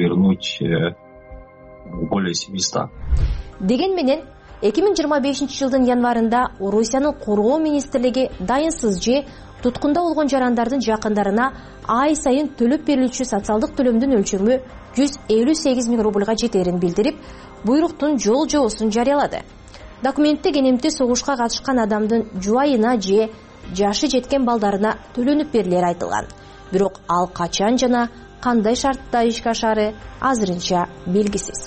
Деген менен эки миң жыйырма бешинчи жылдын январында Орусиянын коргоо министрлиги дайынсыз же туткунда болгон жарандардын жакындарына ай сайын төлөп берилүүчү социалдык төлөмдүн өлчөмү жүз элүү сегиз миң рубльга жетерин билдирип, буйруктун жол жоосун жарыялады. Документте кенемти согушка катышкан адамдын жубайына же жашы жеткен балдарына төлөнүп берилери айтылган. Бирок ал качан жана кандай шартта ишке ашары азырынча белгисиз.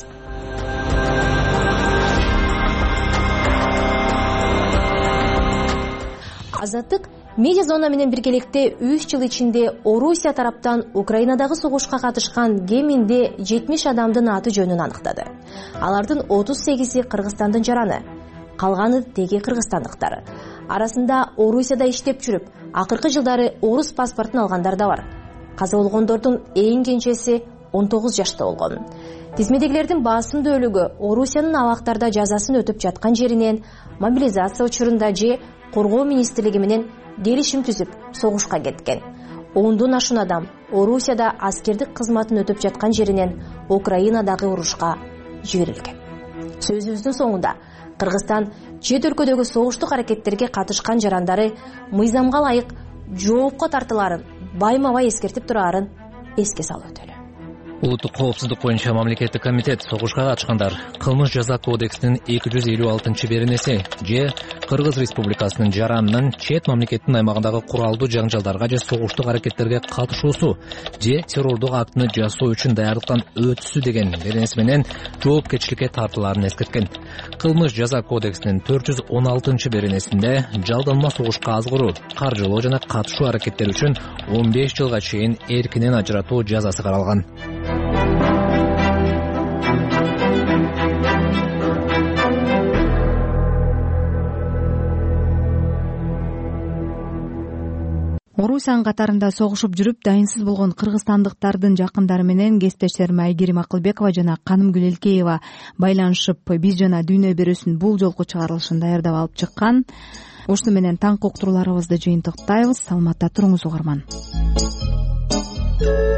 Азаттык медиа зона менен биргеликте үч жыл ичинде Орусия тараптан Украинадагы согушка катышкан кеминде жетимиш адамдын аты жөнүн аныктады. Алардын отуз сегизи Кыргызстандын жараны, калганы теги кыргызстандыктар. Арасында Орусияда иштеп жүрүп, акыркы жылдары орус паспортун алгандар да бар. Каза болгондордун эң кенжеси он тогуз жашта болгон. Тизмедегилердин басымдуу өлүгү Орусиянын абактарда жазасын өтүп жаткан жеринен мобилизация учурунда же коргоо министрлиги менен келишим түзүп согушка кеткен. ондон ашуун адам Орусияда аскердик кызматын өтүп жаткан жеринен Украинадагы урушка жиберилген. Сөзүбүздүн соңунда Кыргызстан чет өлкөдөгү согуштук аракеттерге катышкан жарандары мыйзамга ылайык жоопко тартыларын байма-бай эскертип турарын эске салып өтөлү. улуттук коопсуздук боюнча мамлекеттик комитет согушка катышкандар кылмыш жаза кодексинин эки жүз элүү алтынчы беренеси же Кыргыз Республикасынын жаранынын чет мамлекеттин аймагындагы куралдуу жаңжалдарга же согуштук аракеттерге катышуусу же террордук актыны жасоо үчүн даярдыктан өтүүсү деген беренеси менен жоопкерчиликке тартылаарын эскерткен. Кылмыш жаза кодексинин төрт жүз он алтынчы беренесинде жалданма согушка азгыруу, каржылоо жана катышуу аракеттери үчүн он беш жылга чейин эркинен ажыратуу жазасы каралган. Орусиян катарында согушуп жүрүп дайынсыз болгон кыргызстандыктардын жакындары менен кесиптештерим Айгерим Акылбекова жана Канымгүл Элкеева байланышып, биз жана Дүйнө берүүсүнүн бул жолку чыгарылышын даярдап алып чыккан. Ушуну менен таңкы уктурууларыбызды жыйынтыктайбыз. Саламатта туруңуз угарман.